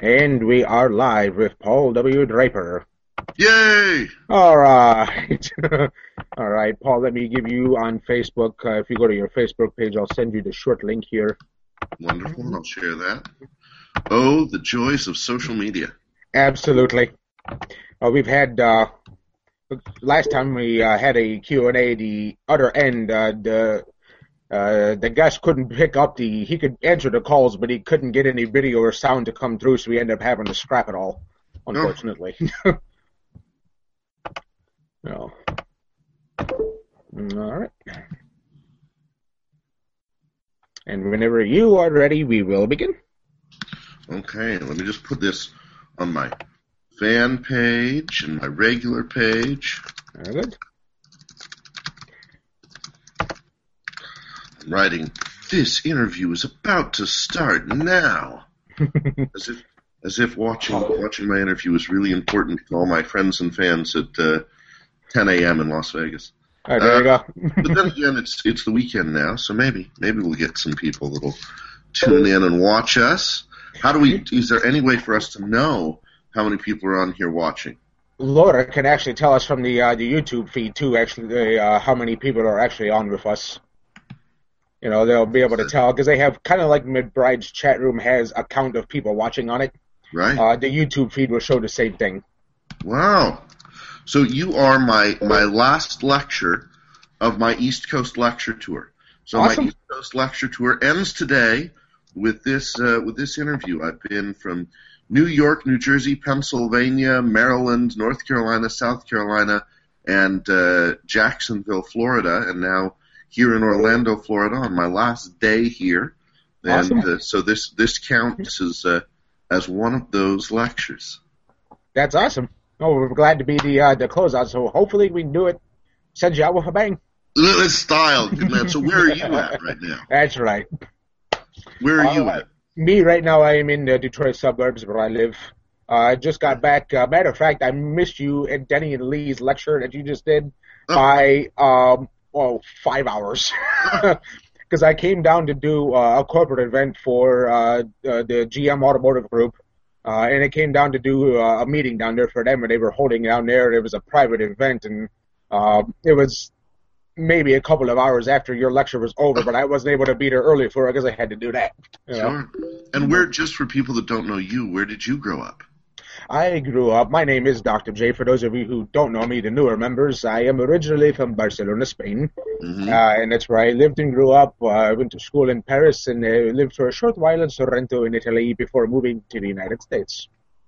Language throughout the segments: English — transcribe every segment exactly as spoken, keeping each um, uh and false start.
And we are live with Paul W. Draper. Yay! All right. All right, Paul, let me give you on Facebook. Uh, if you go to your Facebook page, I'll send you the short link here. Wonderful, and I'll share that. Oh, the joys of social media. Absolutely. Uh, we've had, uh, last time we uh, had a Q and A, the other end, uh, the uh, the guest couldn't pick up the, he could answer the calls, but he couldn't get any video or sound to come through, so we ended up having to scrap it all, unfortunately. Oh. No. All right. And whenever you are ready, we will begin. Okay, let me just put this on my fan page and my regular page. Very good. I'm writing, this interview is about to start now. as if as if watching watching my interview is really important to all my friends and fans at uh, ten a.m. in Las Vegas. All right, there you uh, go. But then again, it's it's the weekend now, so maybe maybe we'll get some people that'll tune in and watch us. How do we? Is there any way for us to know how many people are on here watching? Laura can actually tell us from the uh, the YouTube feed too. Actually, uh, how many people are actually on with us. You know, they'll be able to tell because they have kind of like McBride's chat room has a count of people watching on it. Right. Uh, the YouTube feed will show the same thing. Wow. So you are my, my last lecture of my East Coast lecture tour. So Awesome. My East Coast lecture tour ends today with this uh, with this interview. I've been from New York, New Jersey, Pennsylvania, Maryland, North Carolina, South Carolina, and uh, Jacksonville, Florida, and now here in Orlando, Florida, on my last day here. And Awesome. uh, so this this counts as uh, as one of those lectures. That's awesome. Oh, we're glad to be the uh, the closeout, so hopefully we can do it. Send you out with a bang. This style, good man. So where are you at right now? That's right. Where are you uh, at? Me, right now, I am in the Detroit suburbs where I live. Uh, I just got back. Uh, matter of fact, I missed you at Denny and Lee's lecture that you just did Oh. by, um, oh, five hours. Because I came down to do uh, a corporate event for uh, uh, the G M Automotive Group. Uh, and it came down to do uh, a meeting down there for them, and they were holding it down there. It was a private event, and uh, it was maybe a couple of hours after your lecture was over, but I wasn't able to be there early for it because I had to do that. You know? Sure. And where, just for people that don't know you, where did you grow up? I grew up, my name is Doctor J. For those of you who don't know me, the newer members, I am originally from Barcelona, Spain, Mm-hmm. uh, and that's where I lived and grew up. Uh, I went to school in Paris and uh, lived for a short while in Sorrento in Italy before moving to the United States.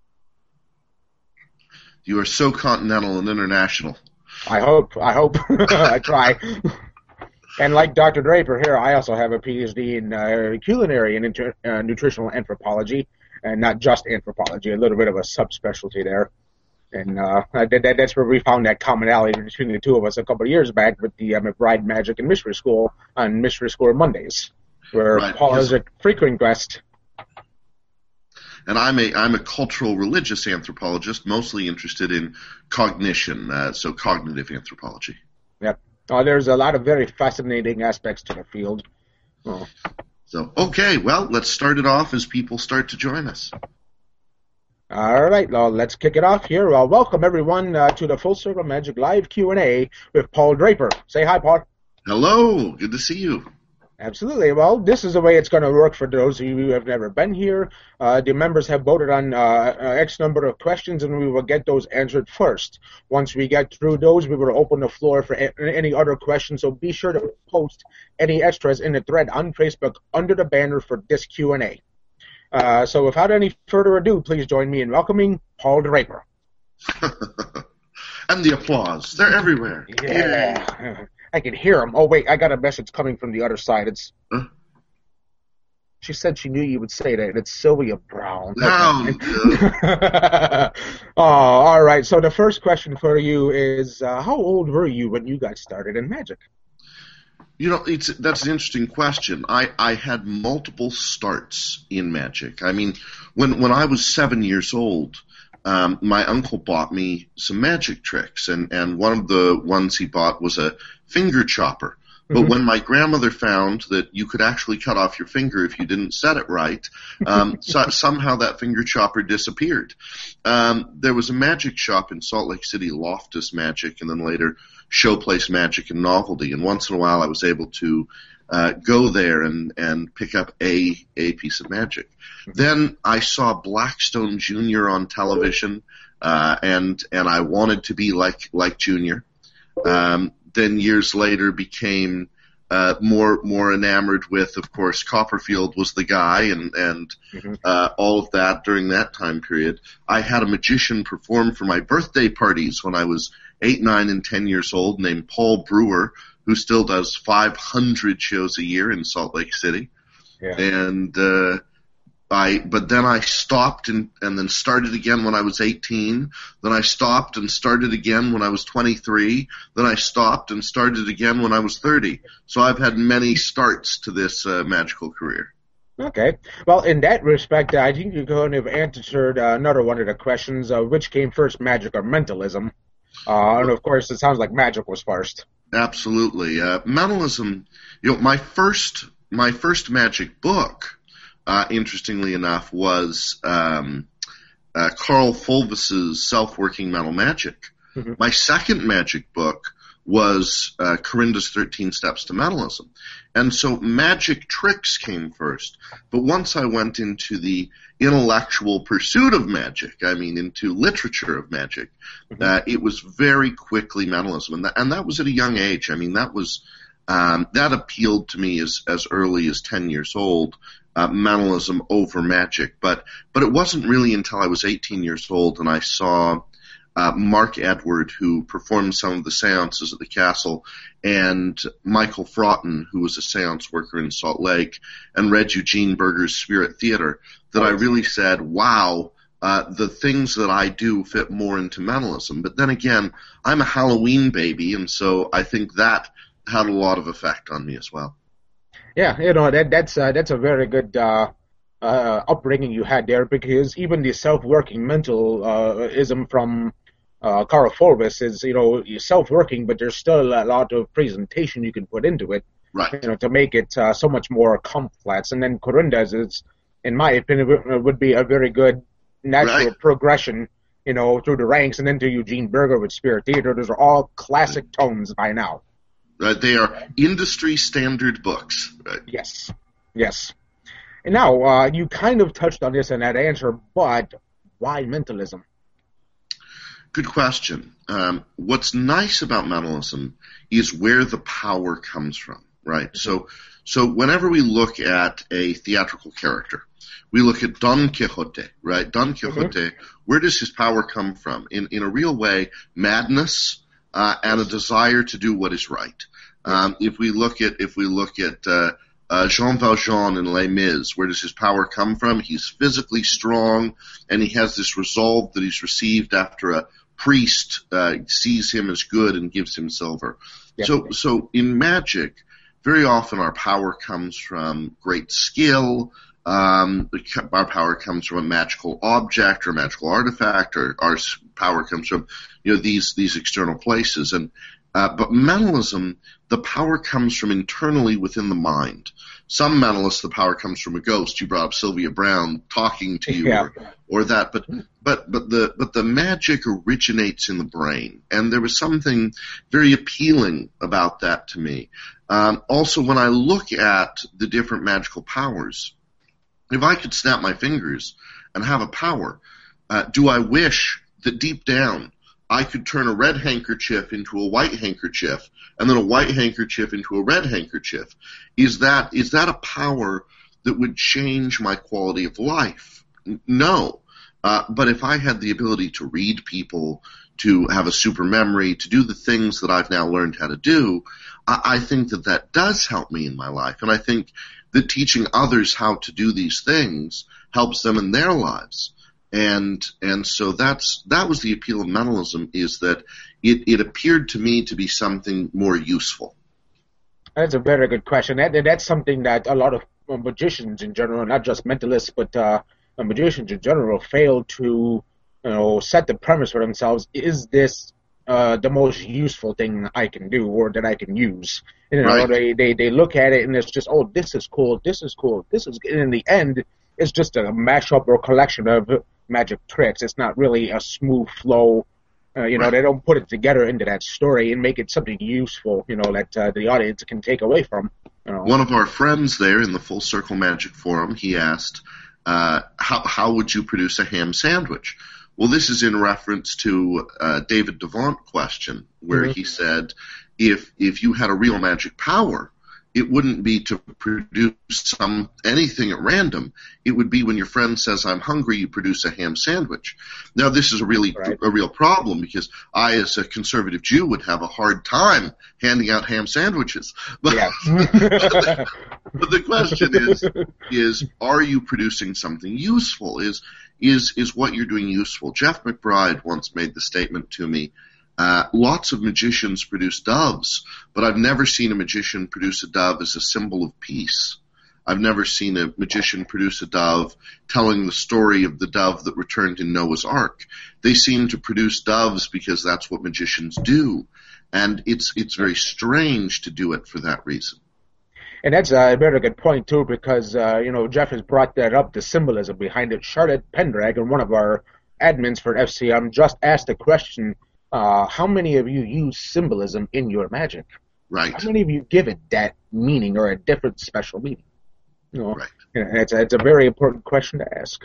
You are so continental and international. I hope, I hope, I try. And like Doctor Draper here, I also have a P H D in uh, culinary and inter- uh, nutritional anthropology, and not just anthropology, a little bit of a subspecialty there. And uh, that, that, that's where we found that commonality between the two of us a couple of years back with the uh, McBride Magic and Mystery School on Mystery School Mondays, where Right, Paul is a frequent guest. And I'm a I'm a cultural religious anthropologist, mostly interested in cognition, uh, so cognitive anthropology. Yep. Uh, there's a lot of very fascinating aspects to the field. Oh. So, okay, well, let's start it off as people start to join us. All right, well, let's kick it off here. Well, welcome, everyone, uh, to the Full Circle Magic Live Q and A with Paul Draper. Say hi, Paul. Hello, good to see you. Absolutely. Well, this is the way it's going to work for those of you who have never been here. Uh, the members have voted on uh, uh, X number of questions, and we will get those answered first. Once we get through those, we will open the floor for a- any other questions, so be sure to post any extras in the thread on Facebook under the banner for this Q and A. Uh, so without any further ado, please join me in welcoming Paul Draper. And the applause. They're everywhere. Yeah. I can hear him. Oh, wait, I got a message coming from the other side. It's. Huh? She said she knew you would say that. It's Sylvia Brown. No. Oh, all right. So the first question for you is, uh, how old were you when you got started in magic? You know, it's that's an interesting question. I, I had multiple starts in magic. I mean, when when I was seven years old, um, my uncle bought me some magic tricks, and, and one of the ones he bought was a finger chopper But Mhm. when my grandmother found that you could actually cut off your finger if you didn't set it right, um, so, somehow that finger chopper disappeared. Um, there was a magic shop in Salt Lake City, Loftus Magic, and then later Showplace Magic and Novelty. And once in a while I was able to uh, go there and, and pick up a, a piece of magic. Then I saw Blackstone Junior on television, uh, and, and I wanted to be like, like Junior. Um, then years later became, uh, more, more enamored with, of course, Copperfield was the guy and, and, Mhm. uh, all of that during that time period. I had a magician perform for my birthday parties when I was eight, nine, and ten years old named Paul Brewer, who still does five hundred shows a year in Salt Lake City. Yeah. And, uh, I, but then I stopped and, and then started again when I was eighteen. Then I stopped and started again when I was twenty-three. Then I stopped and started again when I was thirty. So I've had many starts to this uh, magical career. Okay. Well, in that respect, I think you kind of answered uh, another one of the questions, uh, which came first, magic or mentalism? Uh, and of course, it sounds like magic was first. Absolutely. Uh, mentalism, you know, my first, my first magic book, uh, interestingly enough, was um, uh, Carl Fulvis's Self-Working Mental Magic. Mhm. My second magic book was uh, Corinda's thirteen Steps to Mentalism. And so magic tricks came first. But once I went into the intellectual pursuit of magic, I mean into literature of magic, Mhm. uh, it was very quickly mentalism. And that, and that was at a young age. I mean, that was um, that appealed to me as, as early as ten years old. Uh, mentalism over magic, but but it wasn't really until I was eighteen years old and I saw uh, Mark Edward, who performed some of the seances at the castle, and Michael Fraughton, who was a seance worker in Salt Lake, and read Eugene Berger's Spirit Theater, that I really said, wow, uh, the things that I do fit more into mentalism. But then again, I'm a Halloween baby, and so I think that had a lot of effect on me as well. Yeah, you know that that's uh, that's a very good uh, uh, upbringing you had there, because even the self-working mental uh, ism from uh, Carl Fulvis is, you know, you're self-working, but there's still a lot of presentation you can put into it, Right. you know, to make it uh, so much more complex. And then Corinda's is, in my opinion, would would be a very good natural Right. progression, you know, through the ranks, and then to Eugene Berger with Spirit Theater. Those are all classic tones by now. Right. They are industry standard books. Right. Yes, yes. And now, uh, you kind of touched on this in that answer, but why mentalism? Good question. Um, what's nice about mentalism is where the power comes from, right? Mm-hmm. So, so whenever we look at a theatrical character, we look at Don Quixote, right? Don Quixote, mm-hmm. Where does his power come from? In in a real way, madness uh, and a desire to do what is right. Um, if we look at if we look at uh, uh, Jean Valjean in Les Mis, where does his power come from? He's physically strong, and he has this resolve that he's received after a priest uh, sees him as good and gives him silver. Yeah. So, so in magic, very often our power comes from great skill. Um, our power comes from a magical object or a magical artifact, or our power comes from, you know, these these external places. And uh, but mentalism, the power comes from internally within the mind. Some mentalists, the power comes from a ghost. You brought up Sylvia Browne talking to you, yeah. or, or that. But but but the but the magic originates in the brain, and there was something very appealing about that to me. Um, also, when I look at the different magical powers, if I could snap my fingers and have a power, uh, do I wish that deep down I could turn a red handkerchief into a white handkerchief, and then a white handkerchief into a red handkerchief? Is that is that a power that would change my quality of life? No. Uh, but if I had the ability to read people, to have a super memory, to do the things that I've now learned how to do, I, I think that that does help me in my life. And I think that teaching others how to do these things helps them in their lives. And and so that's that was the appeal of mentalism, is that it, it appeared to me to be something more useful. That's a very good question. That, that's something that a lot of magicians in general, not just mentalists, but uh, magicians in general, fail to, you know, set the premise for themselves. Is this uh, the most useful thing I can do or that I can use. You know, Right. they, they, they look at it and it's just, oh, this is cool, this is cool, this is, and in the end, it's just a mashup or collection of magic tricks. It's not really a smooth flow. Uh, you know, Right. they don't put it together into that story and make it something useful, you know, that uh, the audience can take away from. You know. One of our friends there in the Full Circle Magic Forum, he asked, uh, how, how would you produce a ham sandwich? Well, this is in reference to uh, David Devant question, where Mm-hmm. he said, if if you had a real magic power, it wouldn't be to produce some anything at random. It would be when your friend says, I'm hungry, you produce a ham sandwich. Now, this is a really Right. a real problem because I, as a conservative Jew, would have a hard time handing out ham sandwiches. But, Yeah. but the question is, is are you producing something useful? Is is is what you're doing useful? Jeff McBride once made the statement to me, uh, lots of magicians produce doves, but I've never seen a magician produce a dove as a symbol of peace. I've never seen a magician produce a dove telling the story of the dove that returned in Noah's Ark. They seem to produce doves because that's what magicians do. And it's it's very strange to do it for that reason. And that's a very good point, too, because, uh, you know, Jeff has brought that up, the symbolism behind it. Charlotte Pendragon, one of our admins for F C M, just asked the question, uh, how many of you use symbolism in your magic? Right. How many of you give it that meaning or a different special meaning? You know, Right. and it's, a, it's a very important question to ask.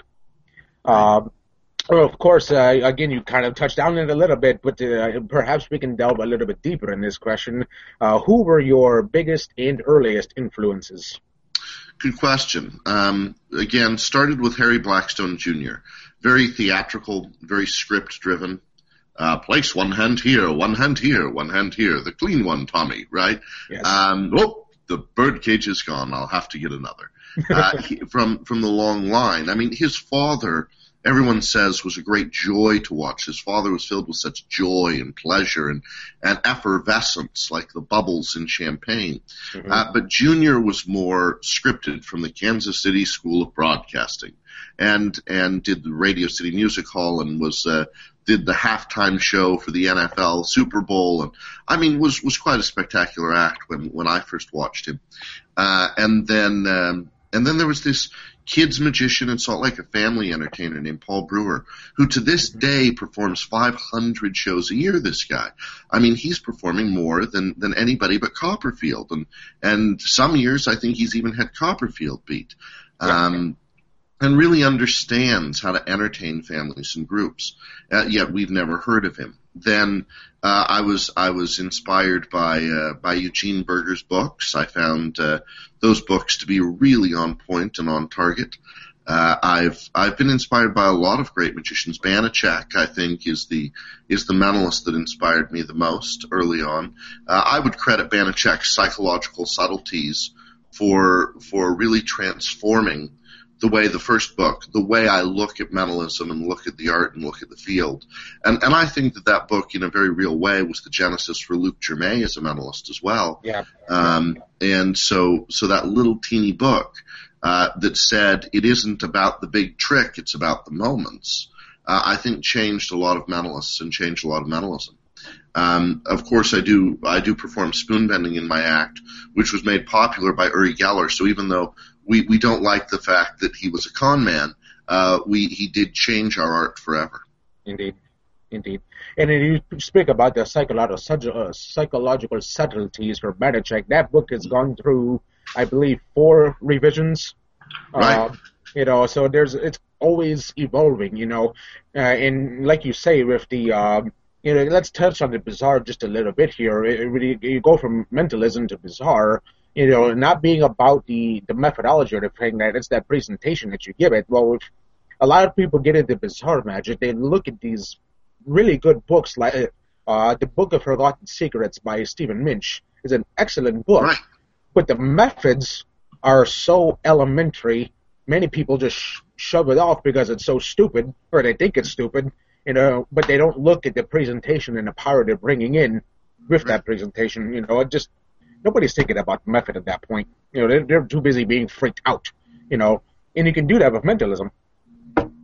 Um, well, of course, uh, again, you kind of touched on it a little bit, but uh, perhaps we can delve a little bit deeper in this question. Uh, who were your biggest and earliest influences? Good question. Um, again, started with Harry Blackstone Junior Very theatrical, very script-driven. Uh, place one hand here, one hand here, one hand here. The clean one, Tommy, right? Yes. Um, oh, the bird cage is gone. I'll have to get another. Uh, he, from from the long line. I mean, his father, everyone says, was a great joy to watch. His father was filled with such joy and pleasure and, and effervescence, like the bubbles in champagne. Mm-hmm. Uh, but Junior was more scripted from the Kansas City School of Broadcasting, and and did the Radio City Music Hall and was uh, did the halftime show for the N F L Super Bowl, and I mean was was quite a spectacular act when when I first watched him. Uh, and then um, and then there was this kids magician in Salt Lake, a family entertainer named Paul Brewer, who to this day performs five hundred shows a year, this guy. I mean, he's performing more than, than anybody but Copperfield. And, and some years I think he's even had Copperfield beat. Um, and really understands how to entertain families and groups. Uh, yet we've never heard of him. Then uh, I was I was inspired by uh, by Eugene Berger's books. I found uh, those books to be really on point and on target. Uh, I've I've been inspired by a lot of great magicians. Banachek, I think, is the is the mentalist that inspired me the most early on. Uh, I would credit Banachek's psychological subtleties for for really transforming the way the first book, the way I look at mentalism and look at the art and look at the field. And and I think that that book, in a very real way, was the genesis for Luc Germain as a mentalist as well. Yeah. Um, and so so that little teeny book uh, that said it isn't about the big trick, it's about the moments, uh, I think changed a lot of mentalists and changed a lot of mentalism. Um, of course, I do I do perform spoon bending in my act, which was made popular by Uri Geller. So even though we, we don't like the fact that he was a con man, uh, we he did change our art forever. Indeed, indeed. And then you speak about the psychological uh, psychological subtleties for Banachek. That book has gone through, I believe, four revisions. Right. Uh, you know, so there's it's always evolving. You know, uh, and like you say, with the um, you know, let's touch on the bizarre just a little bit here. It, it really, you go from mentalism to bizarre. You know, not being about the, the methodology or the thing, that it's that presentation that you give it. Well, if a lot of people get into bizarre magic, they look at these really good books, like uh, the Book of Forgotten Secrets by Stephen Minch is an excellent book, Right. but the methods are so elementary, many people just sh- shove it off because it's so stupid, or they think it's stupid, you know, but they don't look at the presentation and the power they're bringing in with that presentation. You know, it just, nobody's thinking about method at that point. You know, they're, they're too busy being freaked out, you know, and you can do that with mentalism.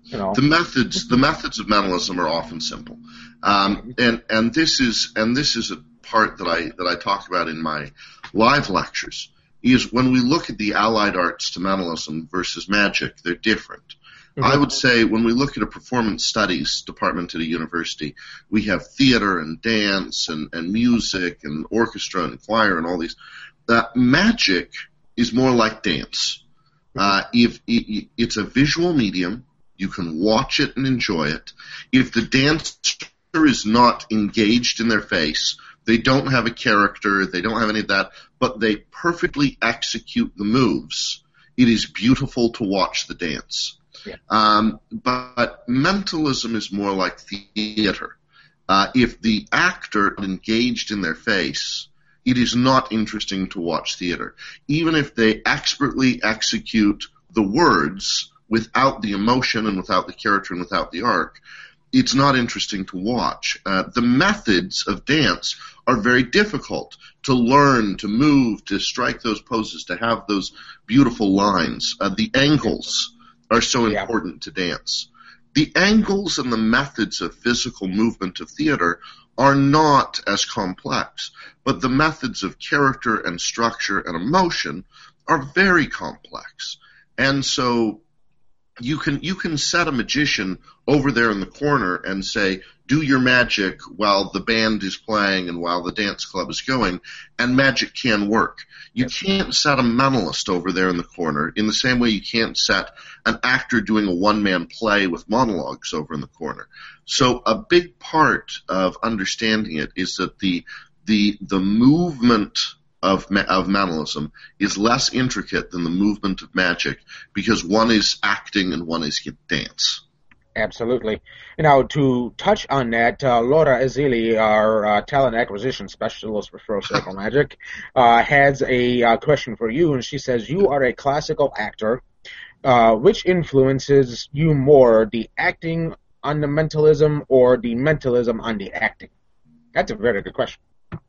You know. The methods, the methods of mentalism are often simple, um, and and this is and this is a part that I that I talk about in my live lectures. Is when we look at the allied arts to mentalism versus magic, they're different. Mm-hmm. I would say when we look at a performance studies department at a university, we have theater and dance and, and music and orchestra and choir and all these. Uh, magic is more like dance. Uh, if it, it's a visual medium, you can watch it and enjoy it. If the dancer is not engaged in their face, they don't have a character, they don't have any of that, but they perfectly execute the moves, it is beautiful to watch the dance. Yeah. Um, but mentalism is more like theater. Uh, if the actor is engaged in their face, it is not interesting to watch theater. Even if they expertly execute the words without the emotion and without the character and without the arc, it's not interesting to watch. Uh, the methods of dance are very difficult to learn, to move, to strike those poses, to have those beautiful lines. Uh, the angles are so yeah. important to dance. The angles and the methods of physical movement of theater are not as complex, but the methods of character and structure and emotion are very complex. And so you can you can set a magician over there in the corner and say, do your magic while the band is playing and while the dance club is going, and magic can work. You yes. can't set a mentalist over there in the corner in the same way you can't set an actor doing a one-man play with monologues over in the corner. So a big part of understanding it is that the the the movement of of mentalism is less intricate than the movement of magic, because one is acting and one is dance. Absolutely. Now, to touch on that, uh, Laura Azili, our uh, talent acquisition specialist for Full Circle Magic, uh, has a uh, question for you, and she says, you are a classical actor. Uh, which influences you more, the acting on the mentalism or the mentalism on the acting? That's a very good question.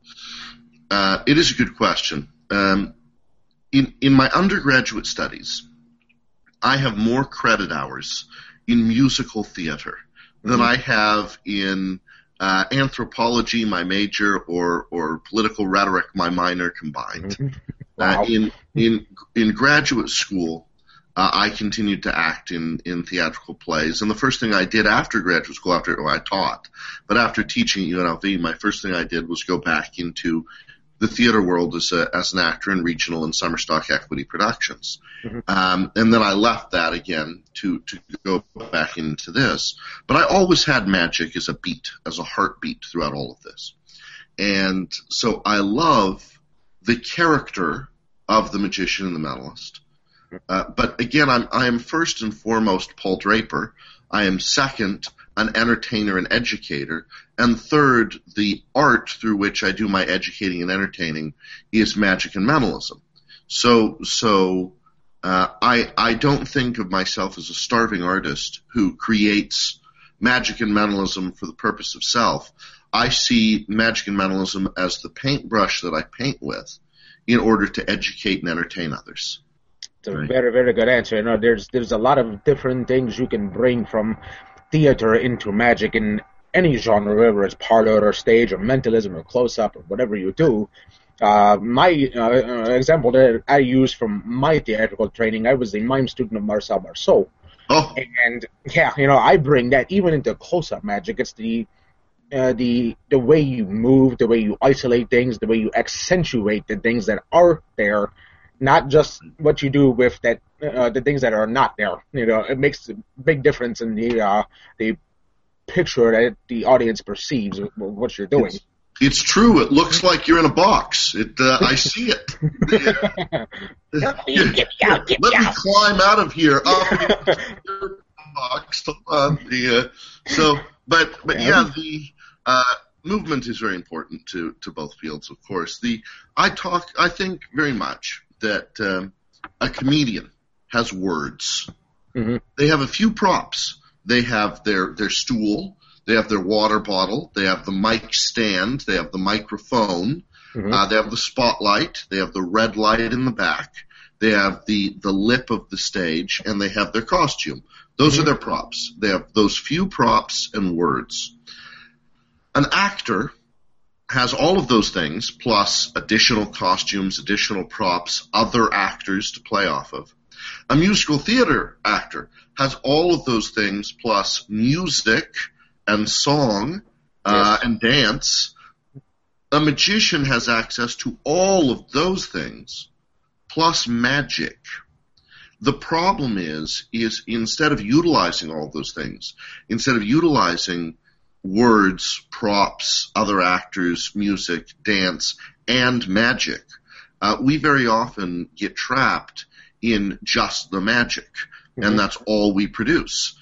Uh, it is a good question. Um, in in my undergraduate studies, I have more credit hours in musical theater than mm-hmm. I have in uh, anthropology, my major, or or political rhetoric, my minor, combined. Mm-hmm. Wow. Uh, in in in graduate school, uh, I continued to act in in theatrical plays, and the first thing I did after graduate school, after well, I taught, but after teaching at U N L V, my first thing I did was go back into the theater world as a, as an actor in regional and summer stock equity productions. Mm-hmm. Um, and then I left that again to, to go back into this. But I always had magic as a beat, as a heartbeat throughout all of this. And so I love the character of the magician and the mentalist. Uh, but again, I'm, I am first and foremost Paul Draper. I am second an entertainer and educator, and third, the art through which I do my educating and entertaining is magic and mentalism. So, so uh, I I don't think of myself as a starving artist who creates magic and mentalism for the purpose of self. I see magic and mentalism as the paintbrush that I paint with in order to educate and entertain others. It's a right. very, very good answer. You know, there's there's a lot of different things you can bring from theater into magic in any genre, whether it's parlor or stage or mentalism or close-up or whatever you do. Uh, my uh, example that I use from my theatrical training, I was a mime student of Marcel Marceau. Oh. And, yeah, you know, I bring that even into close-up magic. It's the uh, the the way you move, the way you isolate things, the way you accentuate the things that are there, not just what you do with that uh, the things that are not there. You know, it makes a big difference in the uh, the picture that the audience perceives of what you're doing. It's, it's true. It looks like you're in a box. It. Uh, I see it. Let me climb out of here. Up your box. Uh, the, uh, so, but but yeah, the uh, movement is very important to to both fields, of course. The I talk. I think very much that um, a comedian has words. Mm-hmm. They have a few props. They have their, their stool. They have their water bottle. They have the mic stand. They have the microphone. Mm-hmm. Uh, they have the spotlight. They have the red light in the back. they have the, the lip of the stage, and they have their costume. Those mm-hmm. are their props. They have those few props and words. An actor has all of those things, plus additional costumes, additional props, other actors to play off of. A musical theater actor has all of those things, plus music and song uh, yes. and dance. A magician has access to all of those things, plus magic. The problem is, is instead of utilizing all those things, instead of utilizing words, props, other actors, music, dance, and magic, uh, we very often get trapped in just the magic, mm-hmm. and that's all we produce.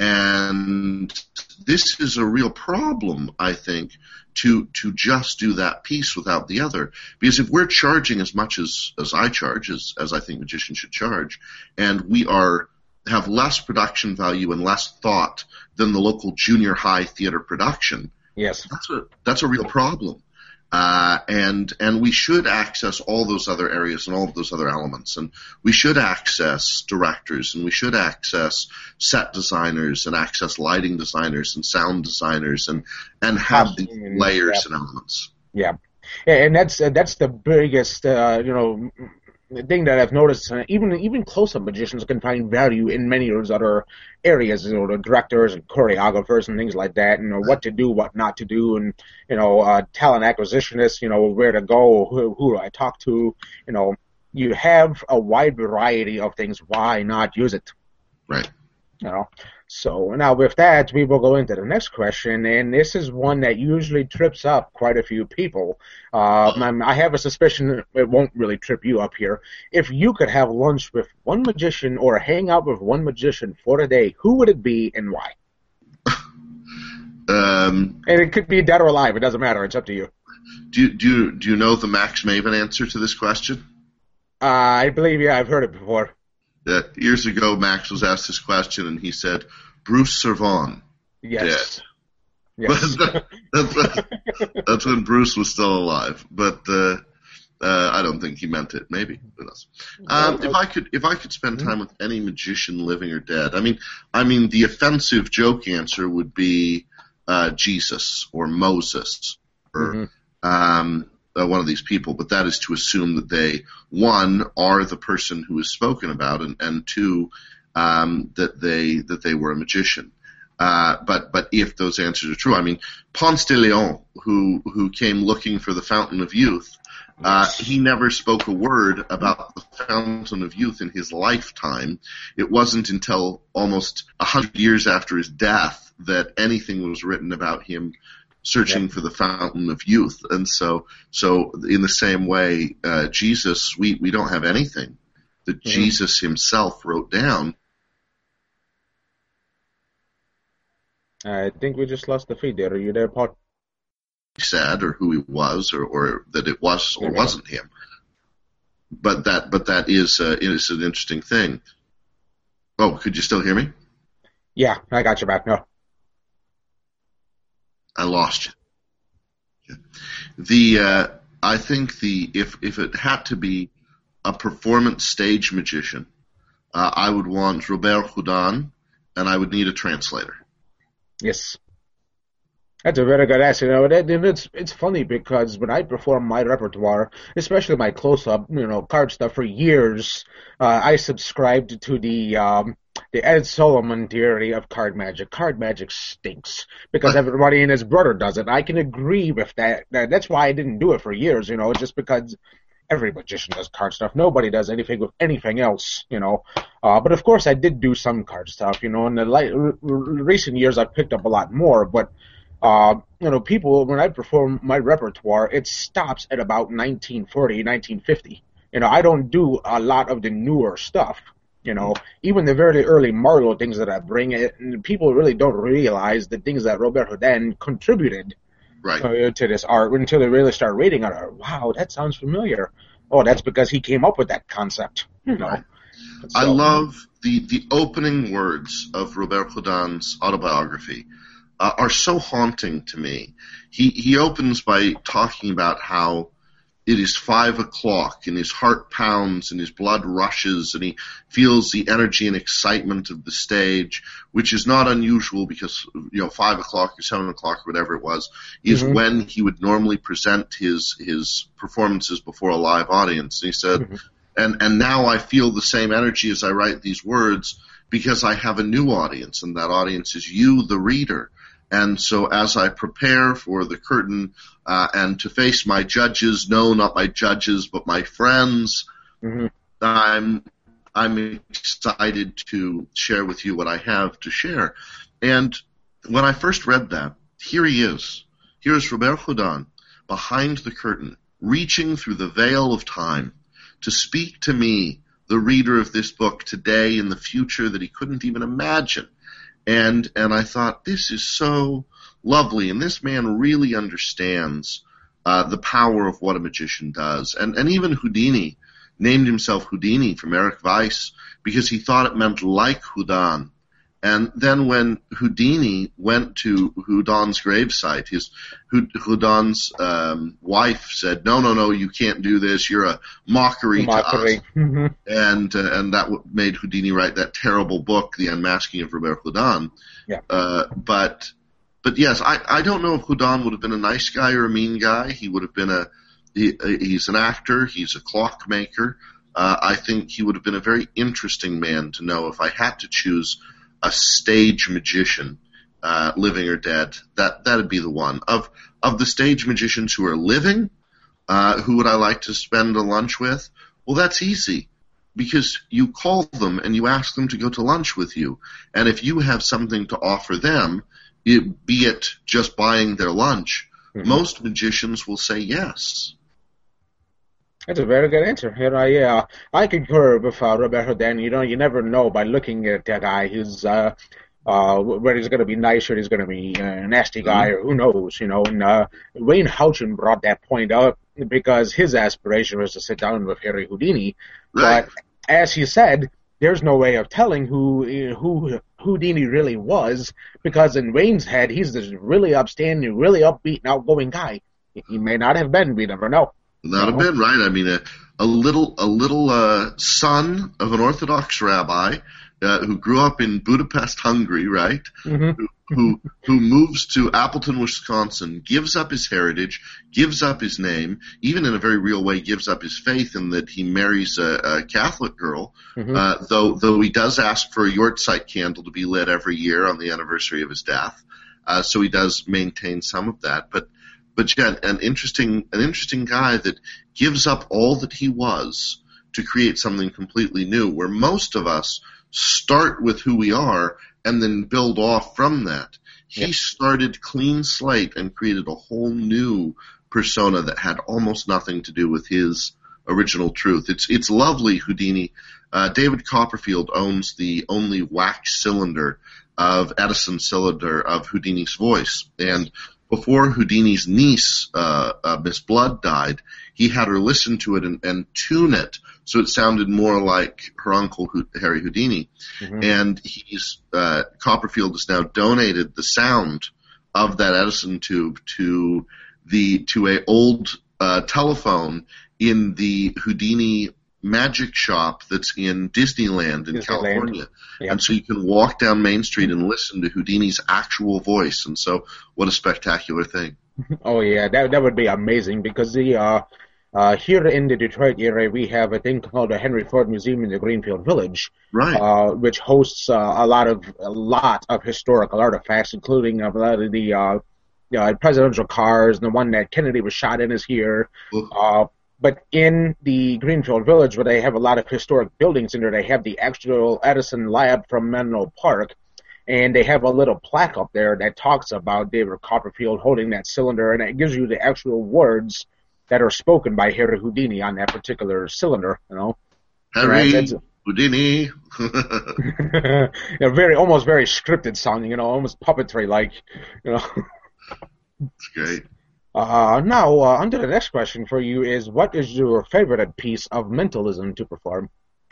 And this is a real problem, I think, to to just do that piece without the other. Because if we're charging as much as, as I charge, as, as I think magicians should charge, and we are have less production value and less thought than the local junior high theater production, yes, that's a that's a real problem. Uh, and and we should access all those other areas and all of those other elements, and we should access directors, and we should access set designers, and access lighting designers and sound designers, and and have the layers yeah. and elements. Yeah, and that's uh, that's the biggest uh, you know thing that I've noticed. Uh, even even close-up magicians can find value in many of those other areas, you know, the directors and choreographers and things like that, you know, what to do, what not to do, and, you know, uh, talent acquisitionists, you know, where to go, who, who do I talk to, you know, you have a wide variety of things. Why not use it? Right. You know, so now with that, we will go into the next question, and this is one that usually trips up quite a few people. Uh, I have a suspicion it won't really trip you up here. If you could have lunch with one magician or hang out with one magician for a day, who would it be and why? Um, and it could be dead or alive. It doesn't matter. It's up to you. Do you, do you, do you know the Max Maven answer to this question? Uh, I believe, yeah, I've heard it before. That years ago, Max was asked this question, and he said, Bruce Servan, yes. dead. Yes. But that's, that's when Bruce was still alive. But uh, uh, I don't think he meant it. Maybe. Who knows? Um, if I could, if I could spend time with any magician, living or dead, I mean, I mean, the offensive joke answer would be uh, Jesus or Moses or mm-hmm. um, uh, one of these people. But that is to assume that they, one, are the person who is spoken about, and, and two, um, that they that they were a magician. Uh, but but if those answers are true, I mean, Ponce de Leon, who who came looking for the Fountain of Youth, uh, he never spoke a word about the Fountain of Youth in his lifetime. It wasn't until almost a hundred years after his death that anything was written about him searching yep. for the Fountain of Youth. And so so in the same way, uh, Jesus, we we don't have anything that mm-hmm. Jesus himself wrote down. I think we just lost the feed there. Are you there, Paul? Said, or who he was, or, or that it was or okay. wasn't him. But that, but that is uh, is an interesting thing. Oh, could you still hear me? Yeah, I got you back. No, I lost you. Yeah. The uh, I think the if if it had to be a performance stage magician, uh, I would want Robert Houdin, and I would need a translator. Yes. That's a very good answer. You know, it, it's it's funny because when I perform my repertoire, especially my close-up, you know, card stuff for years, uh, I subscribed to the um, the Ed Solomon theory of card magic. Card magic stinks because everybody and his brother does it. I can agree with that. That's why I didn't do it for years. You know, just because every magician does card stuff. Nobody does anything with anything else, you know. Uh, but of course, I did do some card stuff, you know. In the light, r- r- recent years, I've picked up a lot more. But uh, you know, people, when I perform my repertoire, it stops at about nineteen forty, nineteen fifty. You know, I don't do a lot of the newer stuff. You know, even the very early Marlowe things that I bring, it, people really don't realize the things that Robert Houdin contributed. Right. Uh, to this art until they really start reading it. Wow, that sounds familiar. Oh, that's because he came up with that concept. You know. Right. So, I love the, the opening words of Robert Houdin's autobiography uh, are so haunting to me. He he opens by talking about how it is five o'clock, and his heart pounds, and his blood rushes, and he feels the energy and excitement of the stage, which is not unusual because, you know, five o'clock or seven o'clock or whatever it was, is mm-hmm. when he would normally present his his performances before a live audience. And he said, mm-hmm. and, and now I feel the same energy as I write these words because I have a new audience, and that audience is you, the reader. And so as I prepare for the curtain uh, and to face my judges, no, not my judges, but my friends, mm-hmm. I'm I'm excited to share with you what I have to share. And when I first read that, here he is. Here is Robert Houdin behind the curtain, reaching through the veil of time to speak to me, the reader of this book, today in the future that he couldn't even imagine. And and I thought, this is so lovely, and this man really understands uh, the power of what a magician does. And and even Houdini named himself Houdini from Eric Weiss because he thought it meant like Houdin. And then when Houdini went to Houdin's gravesite, his Houdin's um, wife said, "No, no, no, you can't do this. You're a mockery, mockery. to us." Mm-hmm. And uh, and that made Houdini write that terrible book, The Unmasking of Robert Houdin. Yeah. Uh, but but yes, I, I don't know if Houdin would have been a nice guy or a mean guy. He would have been a he, he's an actor. He's a clockmaker. Uh, I think he would have been a very interesting man to know if I had to choose a stage magician, uh, living or dead. That that'd be the one. Of of the stage magicians who are living, uh, who would I like to spend a lunch with? Well, that's easy, because you call them and you ask them to go to lunch with you. And if you have something to offer them, it, be it just buying their lunch, mm-hmm. most magicians will say yes. That's a very good answer. You know, yeah, I concur with uh, Robert Houdin. You know, you never know by looking at that guy who's uh, uh, whether he's going to be nice or he's going to be a nasty guy, or who knows. You know, and uh, Wayne Houchin brought that point up because his aspiration was to sit down with Harry Houdini. Right. But as he said, there's no way of telling who who Houdini really was, because in Wayne's head, he's this really upstanding, really upbeat, and outgoing guy. He may not have been. We never know. Not have been, right? I mean, a, a little a little uh, son of an Orthodox rabbi uh, who grew up in Budapest, Hungary, right? Mm-hmm. Who, who who moves to Appleton, Wisconsin, gives up his heritage, gives up his name, even in a very real way, gives up his faith in that he marries a, a Catholic girl. Mm-hmm. Uh, though though he does ask for a Yortzeit candle to be lit every year on the anniversary of his death, uh, so he does maintain some of that, but. But yeah, an interesting, an interesting guy that gives up all that he was to create something completely new, where most of us start with who we are and then build off from that. He yeah. started clean slate and created a whole new persona that had almost nothing to do with his original truth. It's it's lovely, Houdini. Uh, David Copperfield owns the only wax cylinder of Edison cylinder of Houdini's voice, and before Houdini's niece, uh, uh, Miss Blood, died, he had her listen to it and, and tune it so it sounded more like her uncle, Harry Houdini. Mm-hmm. And he's uh, Copperfield has now donated the sound of that Edison tube to the to a old uh, telephone in the Houdini magic shop that's in Disneyland in Disneyland. California. Yep. And so you can walk down Main Street and listen to Houdini's actual voice. And so what a spectacular thing. Oh, yeah, that that would be amazing, because the uh, uh, here in the Detroit area, we have a thing called the Henry Ford Museum in the Greenfield Village, right? Uh, which hosts uh, a lot of a lot of historical artifacts, including a lot of the uh, uh, presidential cars. The one that Kennedy was shot in is here. Uh, But in the Greenfield Village, where they have a lot of historic buildings in there, they have the actual Edison lab from Menlo Park, and they have a little plaque up there that talks about David Copperfield holding that cylinder, and it gives you the actual words that are spoken by Harry Houdini on that particular cylinder, you know. Harry Houdini. You know, very, almost very scripted sounding, you know, almost puppetry-like, you know. That's great. Uh, now, uh, on to the next question for you is, what is your favorite piece of mentalism to perform?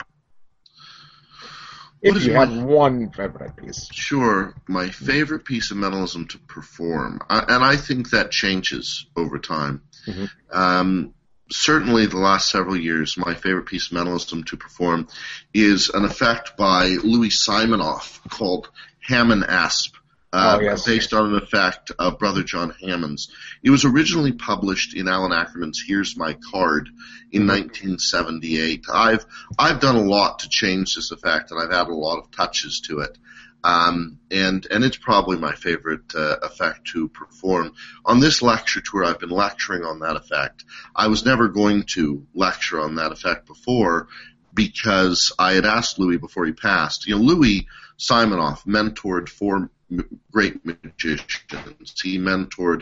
If you have one favorite piece. Sure. My favorite piece of mentalism to perform, I, and I think that changes over time. Mm-hmm. Um, certainly the last several years, my favorite piece of mentalism to perform is an effect by Louis Simonoff called Hammond-Asp, uh, Oh, yes. based on an effect of Brother John Hammond's. It was originally published in Alan Ackerman's Here's My Card in Mhm. nineteen seventy-eight. I've I've done a lot to change this effect, and I've added a lot of touches to it. Um, and, and it's probably my favorite uh, effect to perform. On this lecture tour, I've been lecturing on that effect. I was never going to lecture on that effect before because I had asked Louis before he passed. You know, Louis Simonoff mentored four m- great magicians. He mentored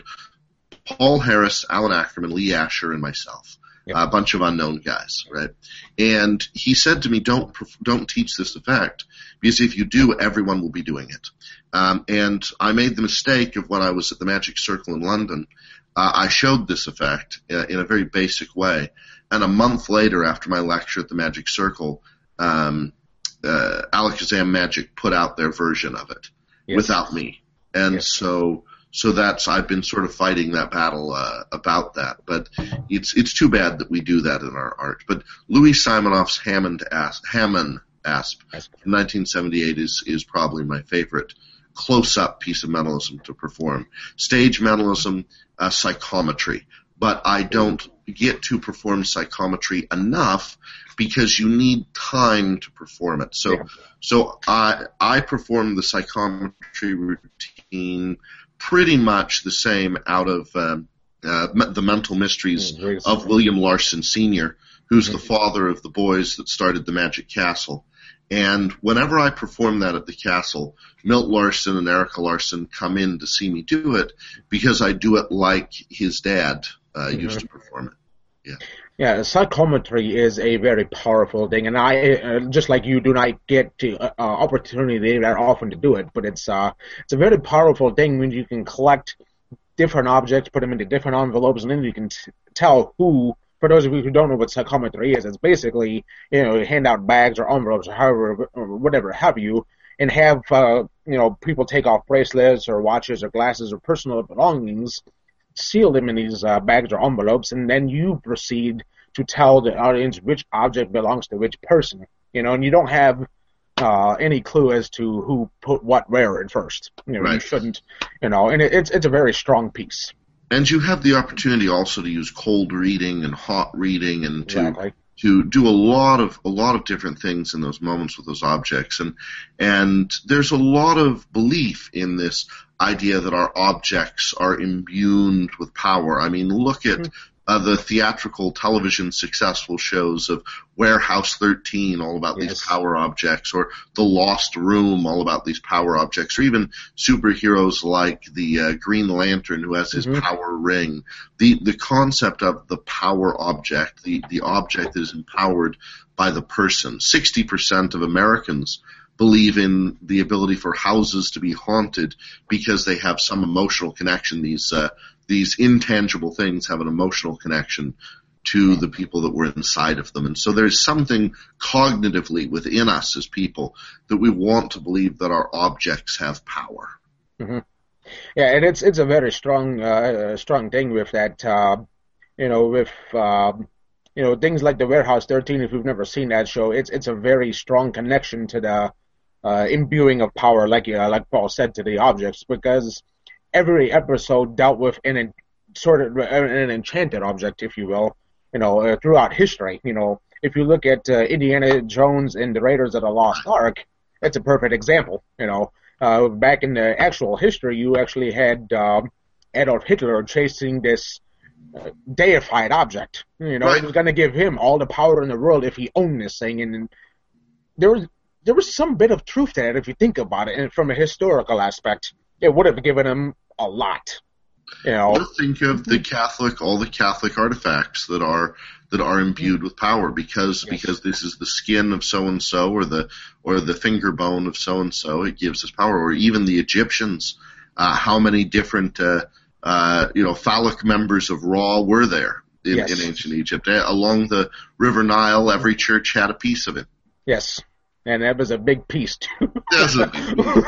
Paul Harris, Alan Ackerman, Lee Asher, and myself. Yep. A bunch of unknown guys, right? And he said to me, don't don't teach this effect, because if you do, everyone will be doing it. Um, and I made the mistake of when I was at the Magic Circle in London, uh, I showed this effect uh, in a very basic way. And a month later, after my lecture at the Magic Circle, um, uh, Alakazam Magic put out their version of it Yes. without me. And Yes. so... So that's I've been sort of fighting that battle uh, about that, but it's it's too bad that we do that in our art. But Louis Simonoff's Hammond Asp, Hammond Asp from nineteen seventy-eight is is probably my favorite close-up piece of mentalism to perform. Stage mentalism, uh, psychometry, but I don't get to perform psychometry enough because you need time to perform it. So Yeah. so I I perform the psychometry routine pretty much the same out of um, uh, The Mental Mysteries Mm, of William Larson Senior, who's the Mhm. father of the boys that started the Magic Castle. And whenever I perform that at the castle, Milt Larson and Erica Larson come in to see me do it because I do it like his dad uh, Mhm. used to perform it. Yeah, psychometry is a very powerful thing, and I, uh, just like you, do not get to uh, uh, opportunity that often to do it. But it's uh, it's a very powerful thing when you can collect different objects, put them into different envelopes, and then you can t- tell who. For those of you who don't know what psychometry is, it's basically, you know, hand out bags or envelopes or however, or whatever have you, and have uh, you know, people take off bracelets or watches or glasses or personal belongings, seal them in these uh, bags or envelopes, and then you proceed to tell the audience which object belongs to which person. You know, and you don't have uh, any clue as to who put what where at first. You know, you Right. shouldn't. You know, and it, it's it's a very strong piece. And you have the opportunity also to use cold reading and hot reading and to Exactly. to do a lot of a lot of different things in those moments with those objects. And and there's a lot of belief in this idea that our objects are imbued with power. I mean, look at uh, the theatrical television successful shows of Warehouse thirteen, all about Yes. these power objects, or The Lost Room, all about these power objects, or even superheroes like the uh, Green Lantern, who has his Mhm. power ring. The the concept of the power object, the, the object that is empowered by the person. sixty percent of Americans believe in the ability for houses to be haunted because they have some emotional connection. These uh, these intangible things have an emotional connection to the people that were inside of them. And so there's something cognitively within us as people that we want to believe that our objects have power. hmm Yeah, and it's it's a very strong uh, strong thing with that. Uh, you know, with um, you know, things like the Warehouse thirteen. If you've never seen that show, it's it's a very strong connection to the uh, imbuing of power, like uh, like Paul said, to the objects, because every episode dealt with an en- sort of an enchanted object, if you will. You know, uh, throughout history. You know, if you look at uh, Indiana Jones and the Raiders of the Lost Ark, it's a perfect example. You know. Uh, back in the actual history, you actually had um, Adolf Hitler chasing this uh, deified object. You know, Right. it was going to give him all the power in the world if he owned this thing. And, and there was there was some bit of truth to that if you think about it. And from a historical aspect, it would have given him a lot. You know, Or think of the Catholic, all the Catholic artifacts that are that are imbued with power because Yes. because this is the skin of so and so or the or the finger bone of so and so. It gives us power. Or even the Egyptians, uh, how many different uh, uh, you know phallic members of Ra were there in, Yes. in ancient Egypt? Uh, along the River Nile, every church had a piece of it. yes, and that was a big piece too. That's a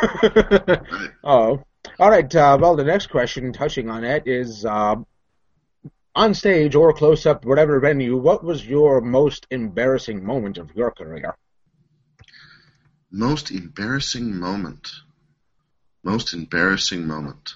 big Right. Oh, all right. Uh, well, the next question, touching on that, is uh, on stage or close up, whatever venue, what was your most embarrassing moment of your career? Most embarrassing moment. Most embarrassing moment.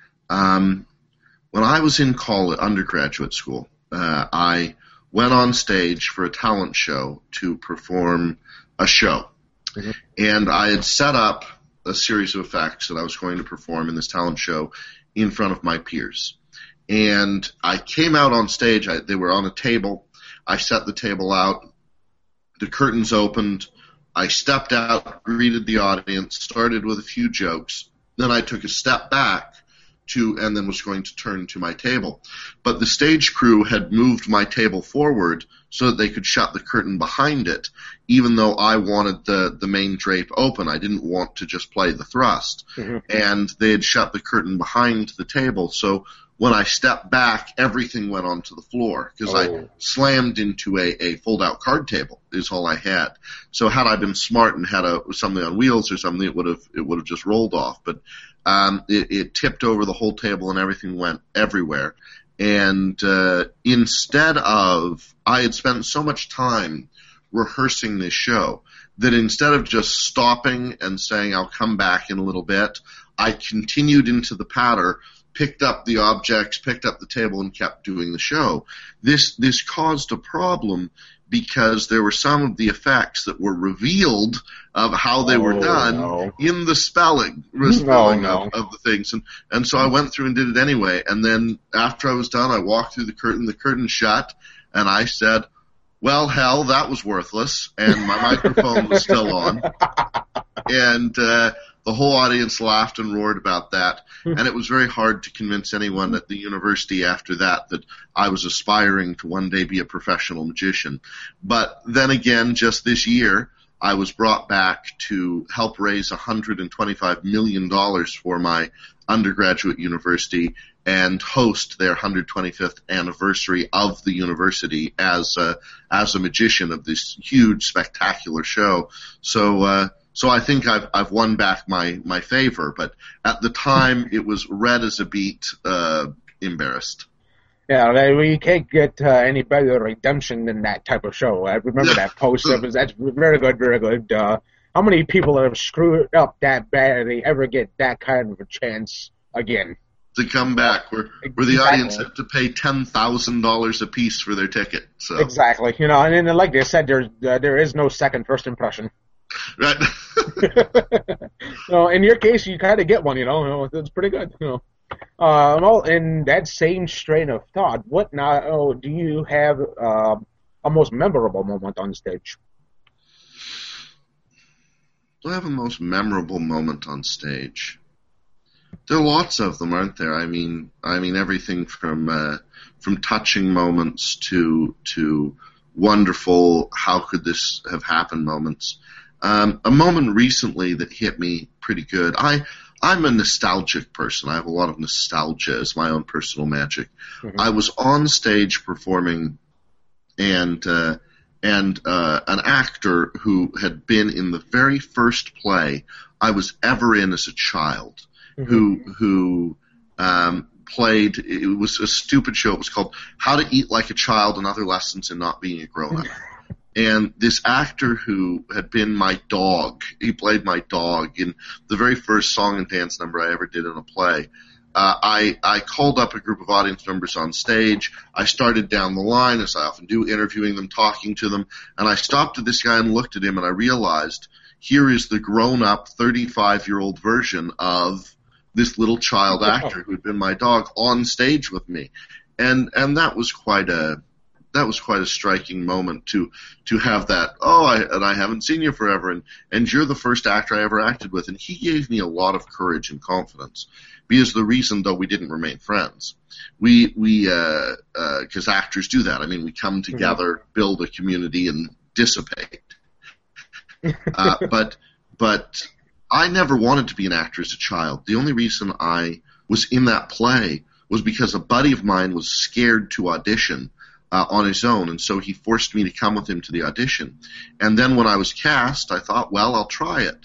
Um, when I was in college, undergraduate school, uh, I went on stage for a talent show to perform a show. Mm-hmm. And I had set up a series of effects that I was going to perform in this talent show in front of my peers. And I came out on stage. I, they were on a table. I set the table out. The curtains opened. I stepped out, greeted the audience, started with a few jokes. Then I took a step back to, and then was going to turn to my table. But the stage crew had moved my table forward so that they could shut the curtain behind it, even though I wanted the, the main drape open. I didn't want to just play the thrust. Mm-hmm. And they had shut the curtain behind the table. So when I stepped back, everything went onto the floor because oh. I slammed into a, a fold-out card table is all I had. So had I been smart and had a something on wheels or something, it would have it would have just rolled off. But um, it, it tipped over the whole table and everything went everywhere. And uh, instead of, I had spent so much time rehearsing this show that instead of just stopping and saying I'll come back in a little bit, I continued into the patter, picked up the objects, picked up the table, and kept doing the show. This this caused a problem because there were some of the effects that were revealed of how they oh, were done no. in the spelling, spelling no, no. Of, of the things. And, and so I went through and did it anyway. And then after I was done, I walked through the curtain, the curtain shut, and I said, well, hell, that was worthless. And my microphone was still on. And uh, the whole audience laughed and roared about that. And it was very hard to convince anyone at the university after that that I was aspiring to one day be a professional magician. But then again, just this year, I was brought back to help raise one hundred twenty-five million dollars for my undergraduate university and host their one hundred twenty-fifth anniversary of the university as a, as a magician of this huge, spectacular show. So, uh, So I think I've I've won back my, my favor, but at the time it was red as a beet, uh, embarrassed. Yeah, we can't get uh, any better redemption than that type of show. I remember that post. It was that's very good, very good. Uh, how many people have screwed up that badly ever get that kind of a chance again? To come back, where where the exactly. audience have to pay ten thousand dollars a piece for their ticket. So exactly, you know, and, and like they said, there's uh, there is no second first impression. Right. So in your case, you kind of get one, you know. It's pretty good, you know. Uh, well, in that same strain of thought, what now oh, do you have uh, a most memorable moment on stage? Do I have a most memorable moment on stage? There are lots of them, aren't there? I mean, I mean everything from uh, from touching moments to to wonderful, how could this have happened moments. Um, a moment recently that hit me pretty good. I, I'm a nostalgic person. I have a lot of nostalgia as my own personal magic. Mm-hmm. I was on stage performing, and uh, and uh, an actor who had been in the very first play I was ever in as a child, mm-hmm. who who um, played. It was a stupid show. It was called How to Eat Like a Child and Other Lessons in Not Being a Grown-Up. And this actor who had been my dog, he played my dog in the very first song and dance number I ever did in a play. Uh, I, I called up a group of audience members on stage. I started down the line, as I often do, interviewing them, talking to them. And I stopped at this guy and looked at him, and I realized here is the grown-up thirty-five-year-old version of this little child actor who had been my dog on stage with me. And and that was quite a... That was quite a striking moment to to have that. Oh, I, and I haven't seen you forever, and and you're the first actor I ever acted with, and he gave me a lot of courage and confidence. Because the reason, though, we didn't remain friends, we we uh because uh, actors do that. I mean, we come together, mm-hmm. build a community, and dissipate. uh, but but I never wanted to be an actor as a child. The only reason I was in that play was because a buddy of mine was scared to audition. Uh, on his own, and so he forced me to come with him to the audition. And then when I was cast, I thought, well, I'll try it.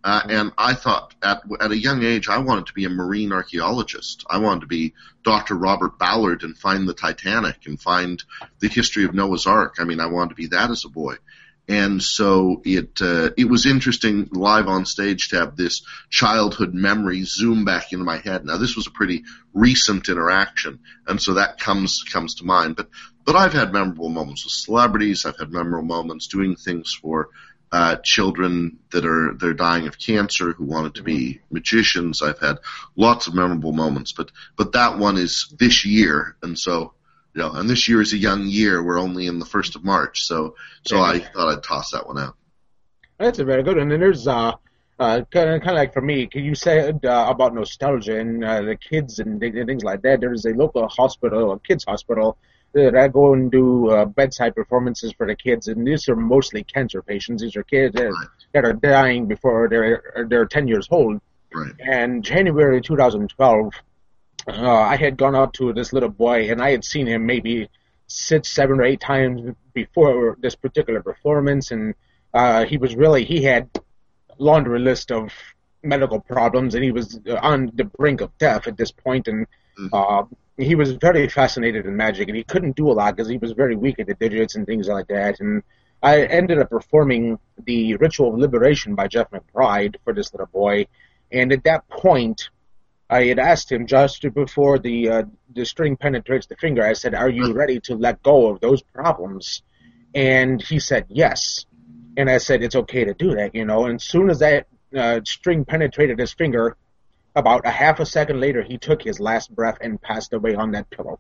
Uh, and I thought at, at a young age I wanted to be a marine archaeologist. I wanted to be Doctor Robert Ballard and find the Titanic and find the history of Noah's Ark. I mean, I wanted to be that as a boy. And so it uh, it was interesting live on stage to have this childhood memory zoom back into my head. Now, this was a pretty recent interaction, and so that comes comes to mind. But but I've had memorable moments with celebrities. I've had memorable moments doing things for uh, children that are they're dying of cancer who wanted to be magicians. I've had lots of memorable moments, but but that one is this year, and so. You know, and this year is a young year. We're only in the first of March, so so yeah. I thought I'd toss that one out. That's a very good one. And there's uh, uh kind of kind of like for me, you said uh, about nostalgia and uh, the kids and things like that. There's a local hospital, a kids hospital, that I go and do uh, bedside performances for the kids, and these are mostly cancer patients. These are kids that, right. that are dying before they're they're ten years old. Right. And January twenty twelve. Uh, I had gone up to this little boy, and I had seen him maybe six, seven, or eight times before this particular performance, and uh, he was really, he had a laundry list of medical problems, and he was on the brink of death at this point, and uh, he was very fascinated in magic, and he couldn't do a lot because he was very weak at the digits and things like that, and I ended up performing the Ritual of Liberation by Jeff McBride for this little boy, and at that point, I had asked him just before the uh, the string penetrates the finger, I said, are you ready to let go of those problems? And he said, yes. And I said, it's okay to do that, you know. And as soon as that uh, string penetrated his finger, about a half a second later, he took his last breath and passed away on that pillow.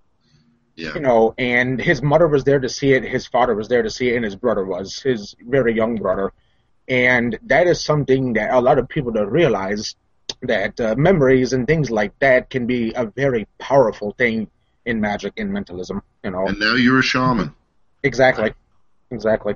Yeah. You know, and his mother was there to see it, his father was there to see it, and his brother was, his very young brother. And that is something that a lot of people don't realize, that uh, memories and things like that can be a very powerful thing in magic and mentalism, you know. And now you're a shaman. Exactly, exactly.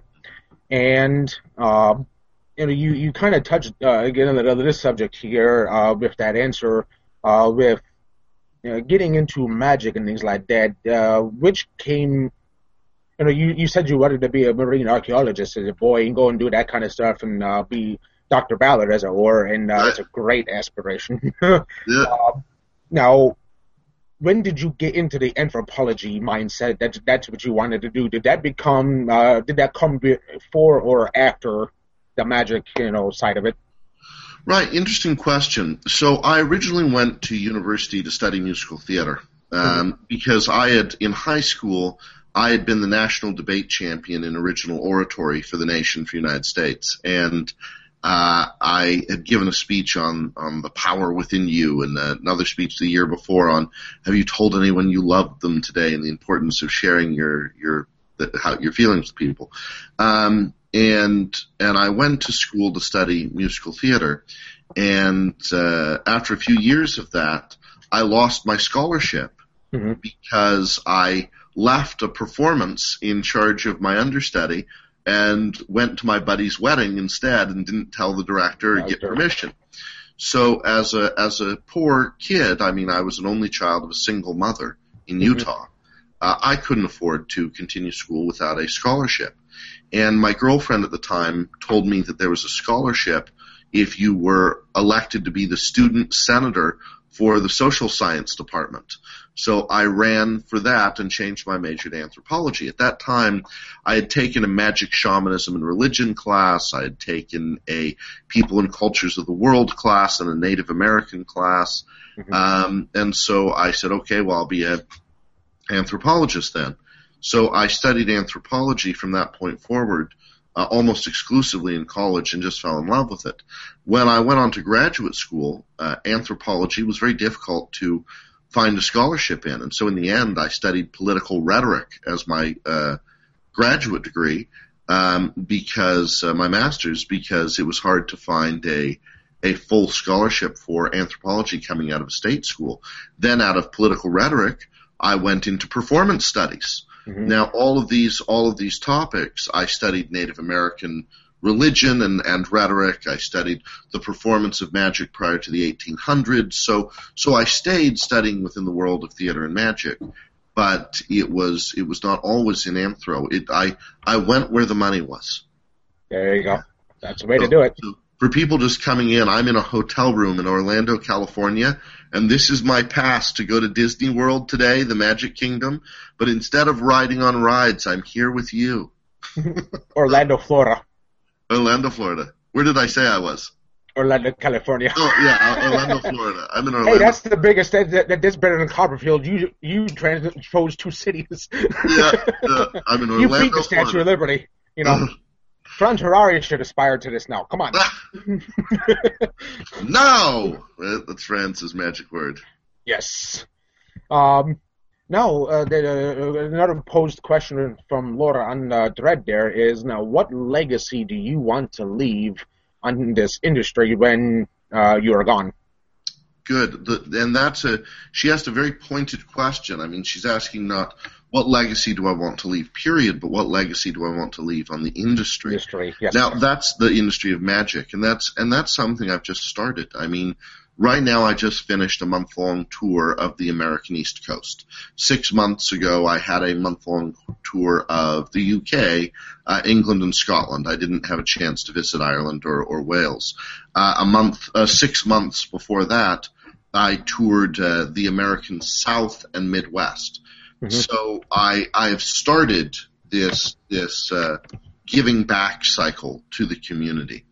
And uh, you know, you, you kind of touched uh, again on this subject here uh, with that answer, uh, with you know, getting into magic and things like that. Uh, which came, you know, you, you said you wanted to be a marine archaeologist as a boy and go and do that kind of stuff and uh, be Doctor Ballard, as it were, and uh, right. It's a great aspiration. yeah. uh, now, when did you get into the anthropology mindset? That that's what you wanted to do. Did that become? Uh, did that come before or after the magic, you know, side of it? Right. Interesting question. So I originally went to university to study musical theater um, mm-hmm. because I had in high school I had been the national debate champion in original oratory for the nation for the United States, and Uh, I had given a speech on, on the power within you, and uh, another speech the year before on have you told anyone you loved them today, and the importance of sharing your your the, how, your feelings with people. Um, and and I went to school to study musical theater, and uh, after a few years of that, I lost my scholarship mm-hmm. because I left a performance in charge of my understudy and went to my buddy's wedding instead and didn't tell the director or get permission. So as a as a poor kid, I mean, I was an only child of a single mother in mm-hmm. Utah. Uh, I couldn't afford to continue school without a scholarship. And my girlfriend at the time told me that there was a scholarship if you were elected to be the student senator for the social science department. So I ran for that and changed my major to anthropology. At that time, I had taken a magic, shamanism, and religion class. I had taken a people and cultures of the world class and a Native American class. Mm-hmm. Um, and so I said, okay, well, I'll be an anthropologist then. So I studied anthropology from that point forward, uh, almost exclusively in college, and just fell in love with it. When I went on to graduate school, uh, anthropology was very difficult to find a scholarship in. And so in the end, I studied political rhetoric as my uh, graduate degree, um, because uh, my master's, because it was hard to find a a full scholarship for anthropology coming out of a state school. Then out of political rhetoric, I went into performance studies. Mm-hmm. Now, all of these all of these topics, I studied Native American religion and, and rhetoric. I studied the performance of magic prior to the eighteen hundreds. So, so I stayed studying within the world of theater and magic, but it was, it was not always in anthro. It, I, I went where the money was. There you go. That's the way so, to do it. So, For people just coming in, I'm in a hotel room in Orlando, California, and this is my pass to go to Disney World today, the Magic Kingdom. But instead of riding on rides, I'm here with you. Orlando, Florida. Orlando, Florida. Where did I say I was? Orlando, California. Oh, yeah, Orlando, Florida. I'm in Orlando. Hey, that's the biggest. That, that, that's better than Copperfield. You you chose two cities. yeah, uh, I'm in Orlando, You beat the Statue Florida. of Liberty. You know, Franz Harari should aspire to this now. Come on. No! That's Franz's magic word. Yes. Um, now, uh, the, uh, another posed question from Laura on uh, Thread there is, now, what legacy do you want to leave on this industry when uh, you are gone? Good. The, and that's a, she asked a very pointed question. I mean, she's asking not what legacy do I want to leave, period, but what legacy do I want to leave on the industry? Industry, yes. Now, that's the industry of magic, and that's and that's something I've just started. I mean, right now I just finished a month-long tour of the American East Coast. Six months ago, I had a month-long tour of the U K, uh, England, and Scotland. I didn't have a chance to visit Ireland or, or Wales. Uh, a month, uh, six months before that, I toured uh, the American South and Midwest. Mm-hmm. So I I have started this this uh, giving back cycle to the community.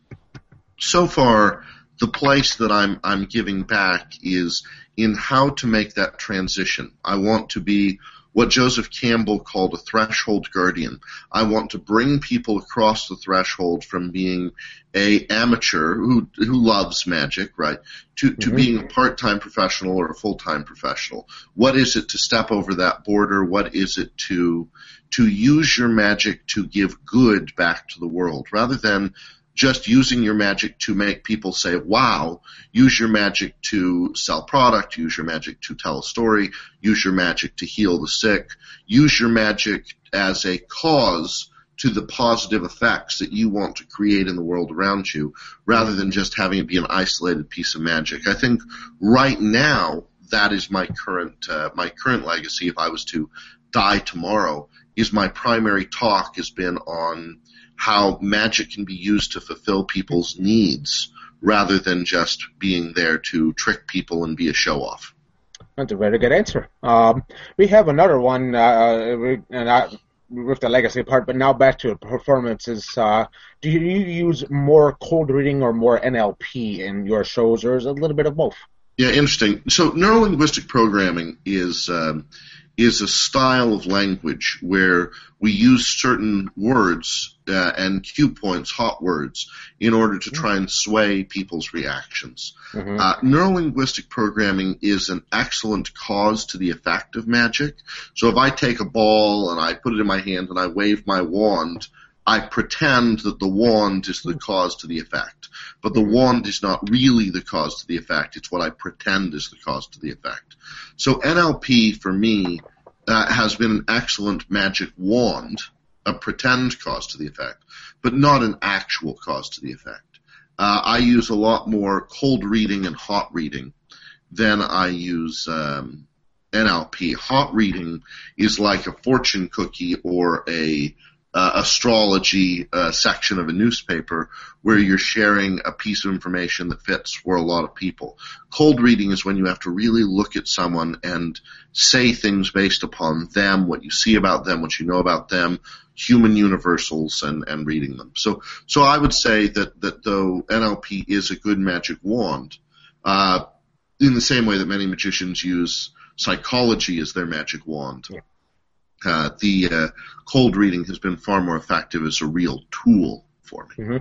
So far, the place that I'm I'm giving back is in how to make that transition. I want to be what Joseph Campbell called a threshold guardian. I want to bring people across the threshold from being a amateur who who loves magic, right, to, to mm-hmm. being a part-time professional or a full-time professional. What is it to step over that border? What is it to to use your magic to give good back to the world, rather than just using your magic to make people say, wow, use your magic to sell product, use your magic to tell a story, use your magic to heal the sick, use your magic as a cause to the positive effects that you want to create in the world around you, rather than just having it be an isolated piece of magic. I think right now that is my current uh, my current legacy. If I was to die tomorrow, is my primary talk has been on how magic can be used to fulfill people's needs rather than just being there to trick people and be a show-off. That's a very good answer. Um, we have another one, uh, and I, with the legacy part, but now back to the performances. Uh, do you use more cold reading or more N L P in your shows, or is it a little bit of both? Yeah, interesting. So neurolinguistic programming is um, is a style of language where we use certain words uh, and cue points, hot words, in order to try and sway people's reactions. Mm-hmm. Uh, neurolinguistic programming is an excellent cause to the effect of magic. So if I take a ball and I put it in my hand and I wave my wand, I pretend that the wand is the cause to the effect. But the wand is not really the cause to the effect. It's what I pretend is the cause to the effect. So N L P, for me, uh, has been an excellent magic wand, a pretend cause to the effect, but not an actual cause to the effect. Uh, I use a lot more cold reading and hot reading than I use um, N L P. Hot reading is like a fortune cookie or a Uh, astrology uh, section of a newspaper where you're sharing a piece of information that fits for a lot of people. Cold reading is when you have to really look at someone and say things based upon them, what you see about them, what you know about them, human universals, and, and reading them. So, so I would say that, that though N L P is a good magic wand, uh, in the same way that many magicians use psychology as their magic wand, yeah. Uh, the uh, cold reading has been far more effective as a real tool for me. Mm-hmm.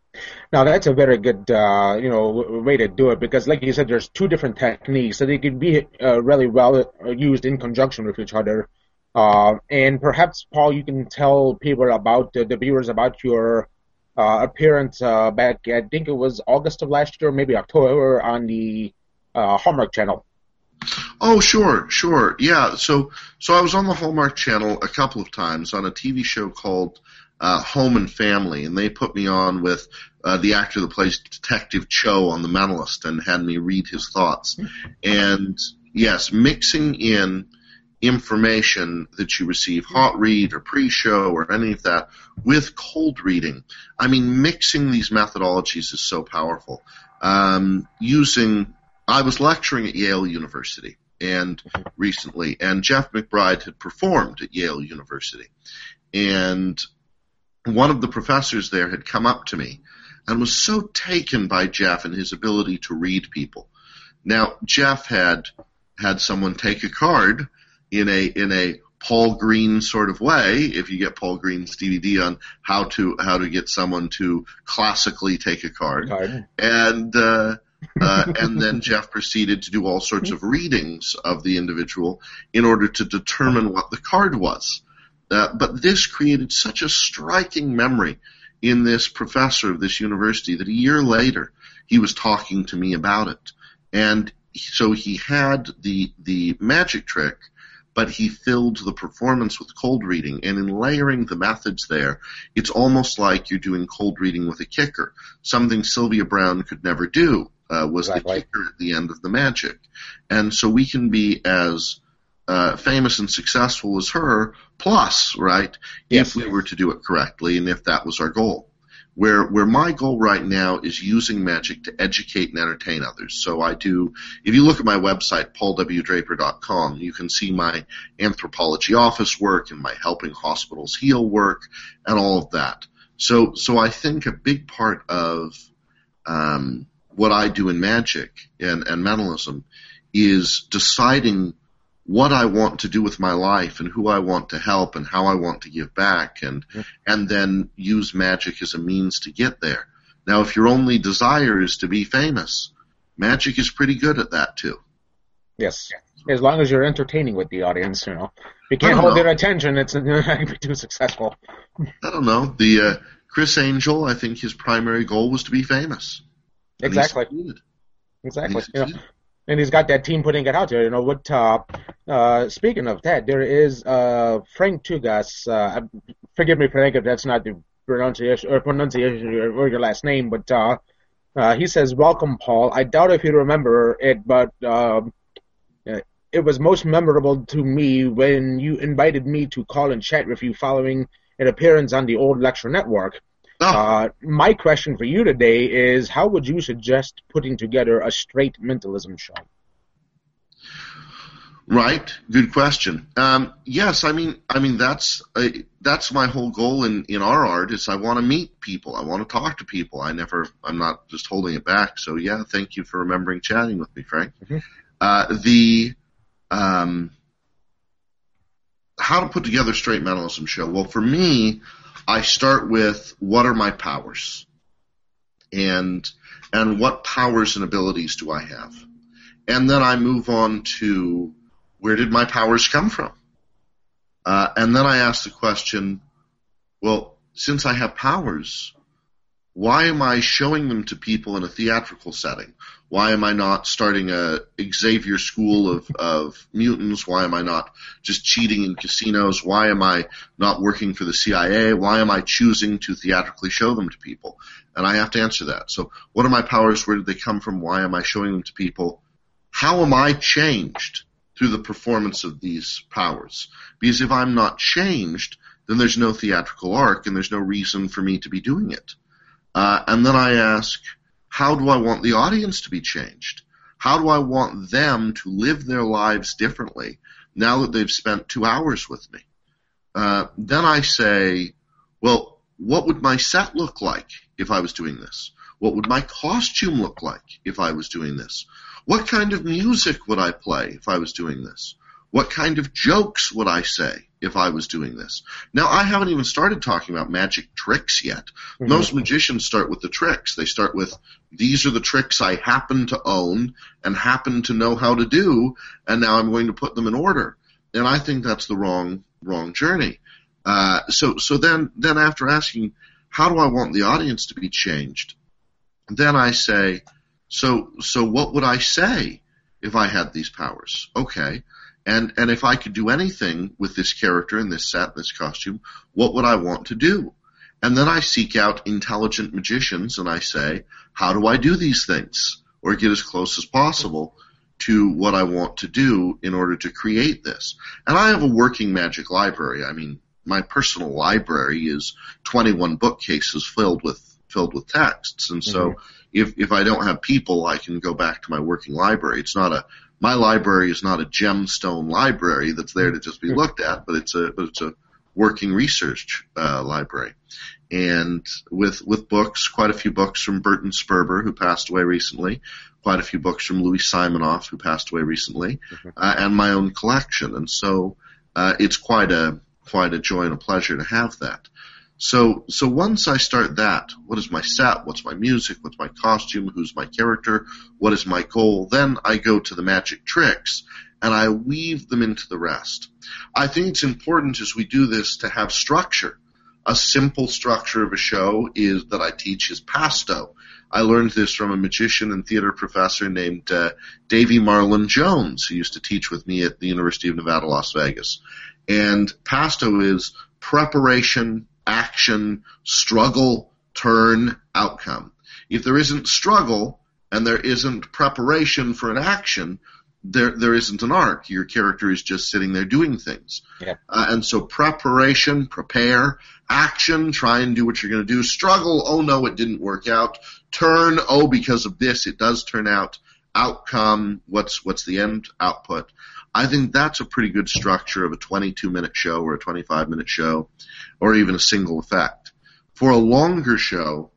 Now that's a very good, uh, you know, way to do it, because, like you said, there's two different techniques, so they can be uh, really well used in conjunction with each other. Uh, and perhaps, Paul, you can tell people about uh, the viewers about your uh, appearance uh, back, I think it was August of last year, maybe October, on the uh, Hallmark Channel. Oh, sure, sure. Yeah, so so I was on the Hallmark Channel a couple of times on a T V show called uh, Home and Family, and they put me on with uh, the actor that plays Detective Cho on The Mentalist and had me read his thoughts. And, yes, mixing in information that you receive, hot read or pre-show or any of that, with cold reading. I mean, mixing these methodologies is so powerful. Um, using, I was lecturing at Yale University and recently, and Jeff McBride had performed at Yale University. And one of the professors there had come up to me and was so taken by Jeff and his ability to read people. Now, Jeff had had someone take a card in a in a Paul Green sort of way, if you get Paul Green's D V D on how to how to get someone to classically take a card. card. And uh, uh, and then Jeff proceeded to do all sorts of readings of the individual in order to determine what the card was. Uh, but this created such a striking memory in this professor of this university that a year later he was talking to me about it. And so he had the the magic trick, but he filled the performance with cold reading. And in layering the methods there, it's almost like you're doing cold reading with a kicker. Something Sylvia Browne could never do uh, was exactly. the kicker at the end of the magic. And so we can be as uh, famous and successful as her, plus, right, yes, if we yes. were to do it correctly and if that was our goal. Where where my goal right now is using magic to educate and entertain others. So I do, if you look at my website, paul w draper dot com, you can see my anthropology office work and my helping hospitals heal work and all of that. So so I think a big part of um, what I do in magic and, and mentalism is deciding what I want to do with my life and who I want to help and how I want to give back, and mm-hmm. and then use magic as a means to get there. Now, if your only desire is to be famous, magic is pretty good at that too. Yes, as long as you're entertaining with the audience, you know. If you can't hold know. their attention, it's not going to be too successful. I don't know. The uh, Chris Angel, I think his primary goal was to be famous. Exactly. Exactly. You know, and he's got that team putting it out there. You know what? Uh, uh, speaking of that, there is uh, Frank Tugas. Uh, forgive me, Frank, if that's not the pronunciation or pronunciation or your last name, but uh, uh, he says, "Welcome, Paul. I doubt if you remember it, but uh, it was most memorable to me when you invited me to call and chat with you following an appearance on the Old Lecture Network." Oh. Uh, my question for you today is, how would you suggest putting together a straight mentalism show? Right, good question. Um, yes, I mean, I mean that's uh, that's my whole goal in, in our art is I want to meet people, I want to talk to people. I never, I'm not just holding it back. So yeah, thank you for remembering chatting with me, Frank. Mm-hmm. Uh, the um, how to put together a straight mentalism show. Well, for me, I start with what are my powers, and and what powers and abilities do I have, and then I move on to where did my powers come from, uh, and then I ask the question, well, since I have powers, why am I showing them to people in a theatrical setting? Why am I not starting a Xavier School of, of Mutants? Why am I not just cheating in casinos? Why am I not working for the C I A? Why am I choosing to theatrically show them to people? And I have to answer that. So what are my powers? Where did they come from? Why am I showing them to people? How am I changed through the performance of these powers? Because if I'm not changed, then there's no theatrical arc and there's no reason for me to be doing it. Uh, and then I ask, how do I want the audience to be changed? How do I want them to live their lives differently now that they've spent two hours with me? Uh, then I say, well, what would my set look like if I was doing this? What would my costume look like if I was doing this? What kind of music would I play if I was doing this? What kind of jokes would I say if I was doing this? Now, I haven't even started talking about magic tricks yet. Mm-hmm. Most magicians start with the tricks. They start with, these are the tricks I happen to own and happen to know how to do, and now I'm going to put them in order. And I think that's the wrong wrong journey. Uh, so so then, then after asking, how do I want the audience to be changed? Then I say, so so what would I say if I had these powers? Okay. And and if I could do anything with this character and this set, this costume, what would I want to do? And then I seek out intelligent magicians and I say, how do I do these things? Or get as close as possible to what I want to do in order to create this. And I have a working magic library. I mean, my personal library is twenty-one bookcases filled with filled with texts. And so mm-hmm. if if I don't have people, I can go back to my working library. It's not a my library is not a gemstone library that's there to just be looked at, but it's a but it's a working research uh, library. And with with books, quite a few books from Burton Sperber, who passed away recently, quite a few books from Louis Simonoff, who passed away recently, mm-hmm. uh, and my own collection. And so uh, it's quite a quite a joy and a pleasure to have that. So so once I start that, what is my set? What's my music? What's my costume? Who's my character? What is my goal? Then I go to the magic tricks, and I weave them into the rest. I think it's important as we do this to have structure. A simple structure of a show is that I teach is pasto. I learned this from a magician and theater professor named uh, Davy Marlon Jones, who used to teach with me at the University of Nevada, Las Vegas. And pasto is preparation, action, struggle, turn, outcome. If there isn't struggle and there isn't preparation for an action, there there isn't an arc. Your character is just sitting there doing things. Yeah. Uh, and so preparation, prepare, action, try and do what you're going to do. Struggle, oh no, it didn't work out. Turn, oh, because of this, it does turn out. Outcome, what's what's the end output? I think that's a pretty good structure of a twenty-two minute show or a twenty-five minute show or even a single effect. For a longer show,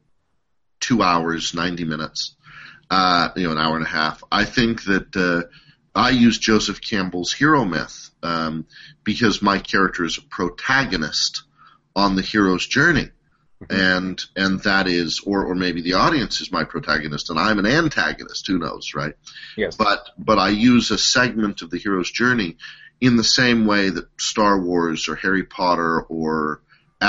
two hours, ninety minutes, uh, you know, an hour and a half, I think that uh, I use Joseph Campbell's hero myth um, because my character is a protagonist on the hero's journey. And and that is, or or maybe the audience is my protagonist, and I'm an antagonist. Who knows, right? Yes. But but I use a segment of the hero's journey in the same way that Star Wars or Harry Potter or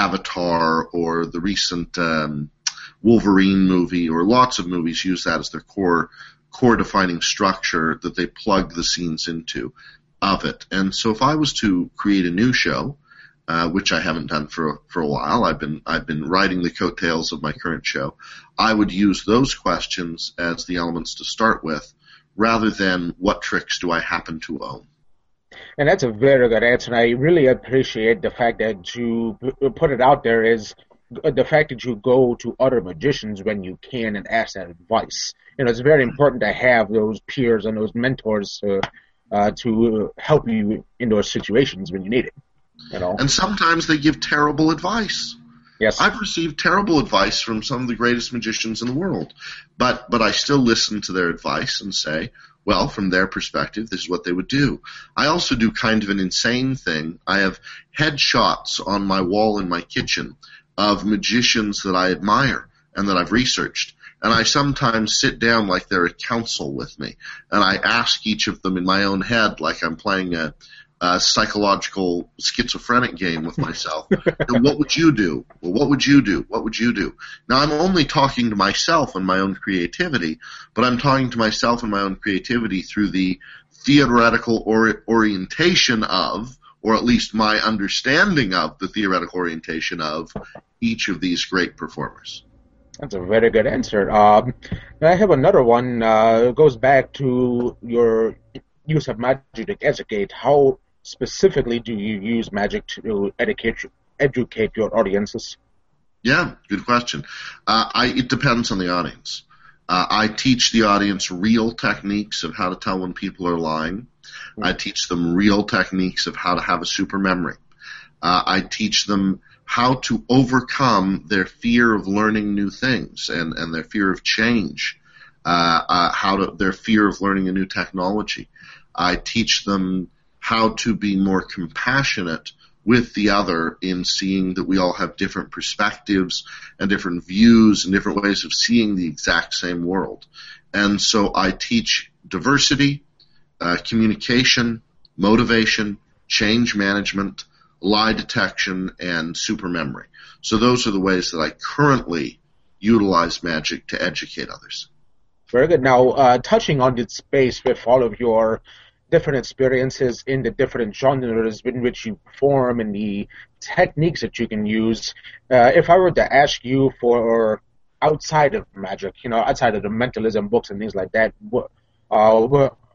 Avatar or the recent um, Wolverine movie or lots of movies use that as their core core defining structure that they plug the scenes into of it. And so if I was to create a new show, Uh, which I haven't done for for a while. I've been I've been riding the coattails of my current show. I would use those questions as the elements to start with, rather than what tricks do I happen to own. And that's a very good answer. And I really appreciate the fact that you put it out there is the fact that you go to other magicians when you can and ask that advice. You know, it's very important to have those peers and those mentors uh, uh, to help you in those situations when you need it. You know? And sometimes they give terrible advice. Yes. I've received terrible advice from some of the greatest magicians in the world, but but I still listen to their advice and say, well, from their perspective, this is what they would do. I also do kind of an insane thing. I have headshots on my wall in my kitchen of magicians that I admire and that I've researched. And I sometimes sit down like they're a counsel with me, and I ask each of them in my own head like I'm playing a Uh, psychological schizophrenic game with myself. And what would you do? Well, what would you do? What would you do? Now, I'm only talking to myself and my own creativity, but I'm talking to myself and my own creativity through the theoretical or- orientation of, or at least my understanding of the theoretical orientation of each of these great performers. That's a very good answer. Um, I have another one. Uh, it goes back to your use of magic to educate. How specifically do you use magic to educate educate your audiences? Yeah, good question. Uh, I, it depends on the audience. Uh, I teach the audience real techniques of how to tell when people are lying. Mm-hmm. I teach them real techniques of how to have a super memory. Uh, I teach them how to overcome their fear of learning new things and, and their fear of change, uh, uh, how to their fear of learning a new technology. I teach them how to be more compassionate with the other in seeing that we all have different perspectives and different views and different ways of seeing the exact same world. And so I teach diversity, uh, communication, motivation, change management, lie detection, and super memory. So those are the ways that I currently utilize magic to educate others. Very good. Now, uh, touching on this space with all of your different experiences in the different genres in which you perform and the techniques that you can use, uh, if I were to ask you for outside of magic, you know, outside of the mentalism books and things like that, what, uh,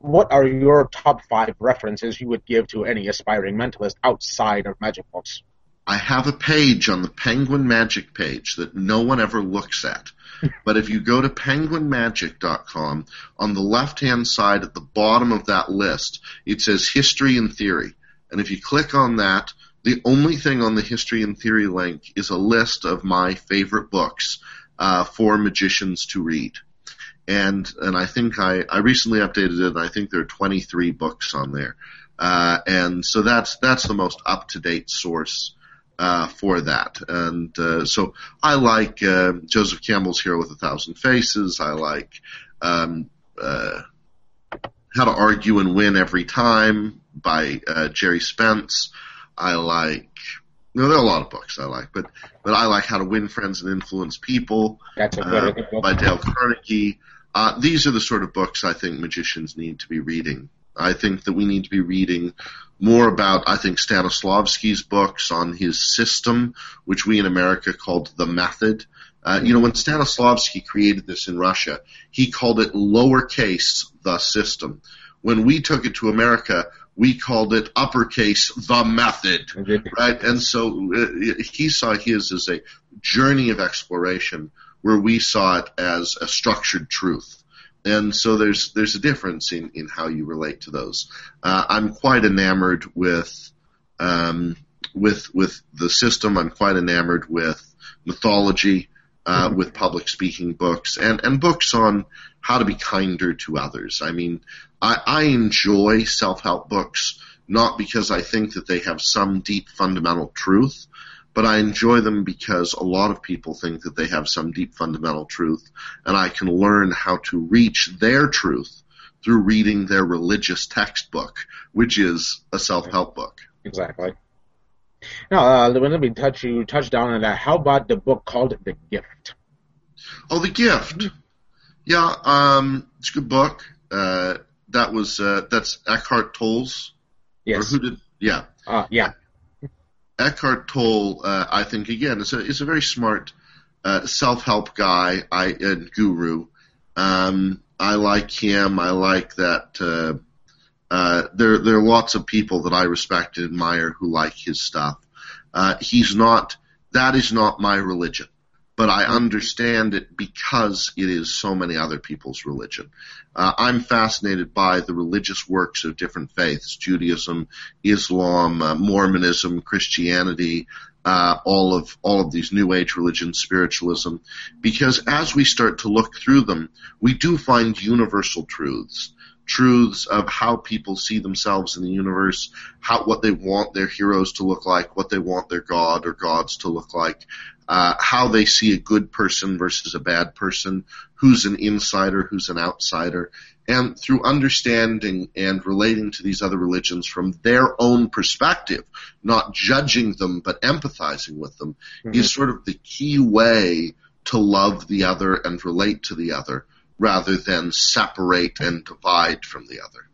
what are your top five references you would give to any aspiring mentalist outside of magic books? I have a page on the Penguin Magic page that no one ever looks at. But if you go to penguin magic dot com, on the left-hand side at the bottom of that list, it says History and Theory. And if you click on that, the only thing on the History and Theory link is a list of my favorite books uh, for magicians to read. And and I think I, I recently updated it, and I think there are twenty-three books on there. Uh, and so that's that's the most up-to-date source Uh, for that. And uh, so I like uh, Joseph Campbell's Hero with a Thousand Faces. I like um, uh, How to Argue and Win Every Time by uh, Jerry Spence. I like, you know, there are a lot of books I like, but, but I like How to Win Friends and Influence People That's a uh, very good book. by Dale Carnegie. Uh, these are the sort of books I think magicians need to be reading. I think that we need to be reading more about, I think, Stanislavski's books on his system, which we in America called The Method. Uh, you know, when Stanislavski created this in Russia, he called it lowercase The System. When we took it to America, we called it uppercase The Method, right? And so uh, he saw his as a journey of exploration, where we saw it as a structured truth. And so there's there's a difference in, in how you relate to those. Uh, I'm quite enamored with um, with with the system. I'm quite enamored with mythology, uh, with public speaking books, and, and books on how to be kinder to others. I mean, I, I enjoy self-help books, not because I think that they have some deep fundamental truth, but I enjoy them because a lot of people think that they have some deep fundamental truth, and I can learn how to reach their truth through reading their religious textbook, which is a self-help book. Exactly. Now, uh, let me touch you touch down on that. How about the book called The Gift? Oh, The Gift. Yeah, um, it's a good book. Uh, that was uh, that's Eckhart Tolle's. Yes. Or who did? Yeah. Uh, yeah. Eckhart Tolle, uh, I think, again, is a, is a very smart uh, self-help guy I, and guru. Um, I like him. I like that uh, uh, there, there are lots of people that I respect and admire who like his stuff. Uh, he's not – that is not my religion, but I understand it because it is so many other people's religion. Uh, I'm fascinated by the religious works of different faiths, Judaism, Islam, uh, Mormonism, Christianity, uh, all of all of these New Age religions, spiritualism, because as we start to look through them, we do find universal truths, truths of how people see themselves in the universe, how what they want their heroes to look like, what they want their god or gods to look like, uh, how they see a good person versus a bad person, who's an insider, who's an outsider. And through understanding and relating to these other religions from their own perspective, not judging them but empathizing with them, mm-hmm. is sort of the key way to love the other and relate to the other, rather than separate and divide from the other.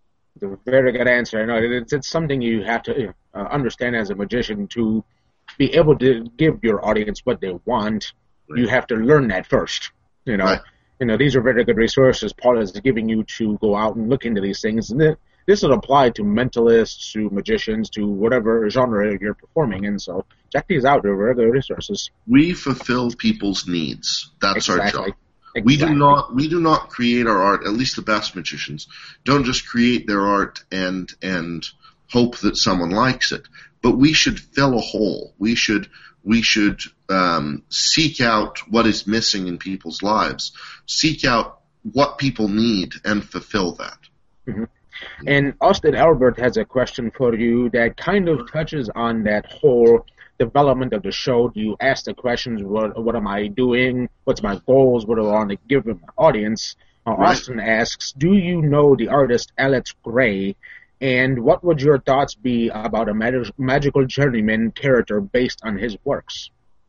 A very good answer. No, it's, it's something you have to uh, understand as a magician to be able to give your audience what they want. Right. You have to learn that first. You know, right. you know, these are very good resources Paul is giving you to go out and look into these things. And this would apply to mentalists, to magicians, to whatever genre you're performing in. So check these out. They're very good resources. We fulfill people's needs. That's exactly. our job. Exactly. We do not we do not create our art, at least the best magicians don't just create their art and and hope that someone likes it. But we should fill a hole. We should we should um, seek out what is missing in people's lives, seek out what people need and fulfill that. Mm-hmm. And Austin Albert has a question for you that kind of touches on that whole development of the show. You ask the questions, what, what am I doing? What's my goals? What do I want to give my audience? Uh, right. Austin asks, do you know the artist Alex Grey? And what would your thoughts be about a mag- magical journeyman character based on his works?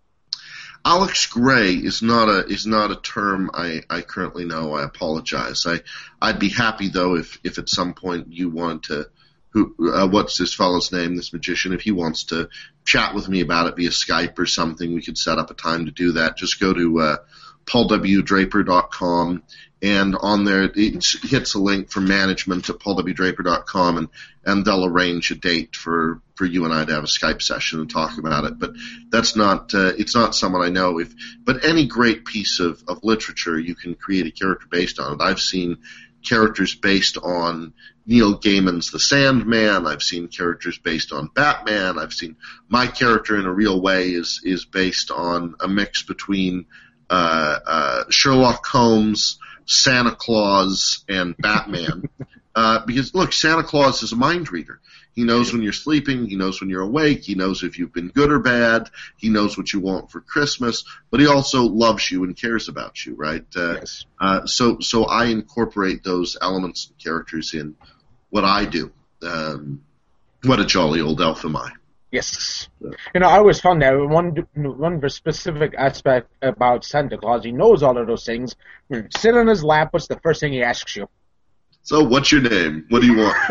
Alex Grey is not a is not a term I, I currently know. I apologize. I I'd be happy though if, if at some point you want to who uh, what's this fellow's name, this magician, if he wants to chat with me about it via Skype or something, we could set up a time to do that. Just go to uh, paul w draper dot com and on there it hits a link for management at paul w draper dot com, and, and they'll arrange a date for, for you and I to have a Skype session and talk about it. But that's not uh, it's not someone I know. If but any great piece of, of literature, you can create a character based on it. I've seen characters based on Neil Gaiman's The Sandman. I've seen characters based on Batman. I've seen my character in a real way is is based on a mix between uh, uh, Sherlock Holmes, Santa Claus, and Batman. uh, because look, Santa Claus is a mind reader. He knows when you're sleeping. He knows when you're awake. He knows if you've been good or bad. He knows what you want for Christmas. But he also loves you and cares about you, right? Uh, Yes. uh, so, so I incorporate those elements and characters in what I do. Um, what a jolly old elf am I. Yes. You know, I always found that one one specific aspect about Santa Claus, he knows all of those things. When you sit on his lap, what's the first thing he asks you? So, what's your name? What do you want?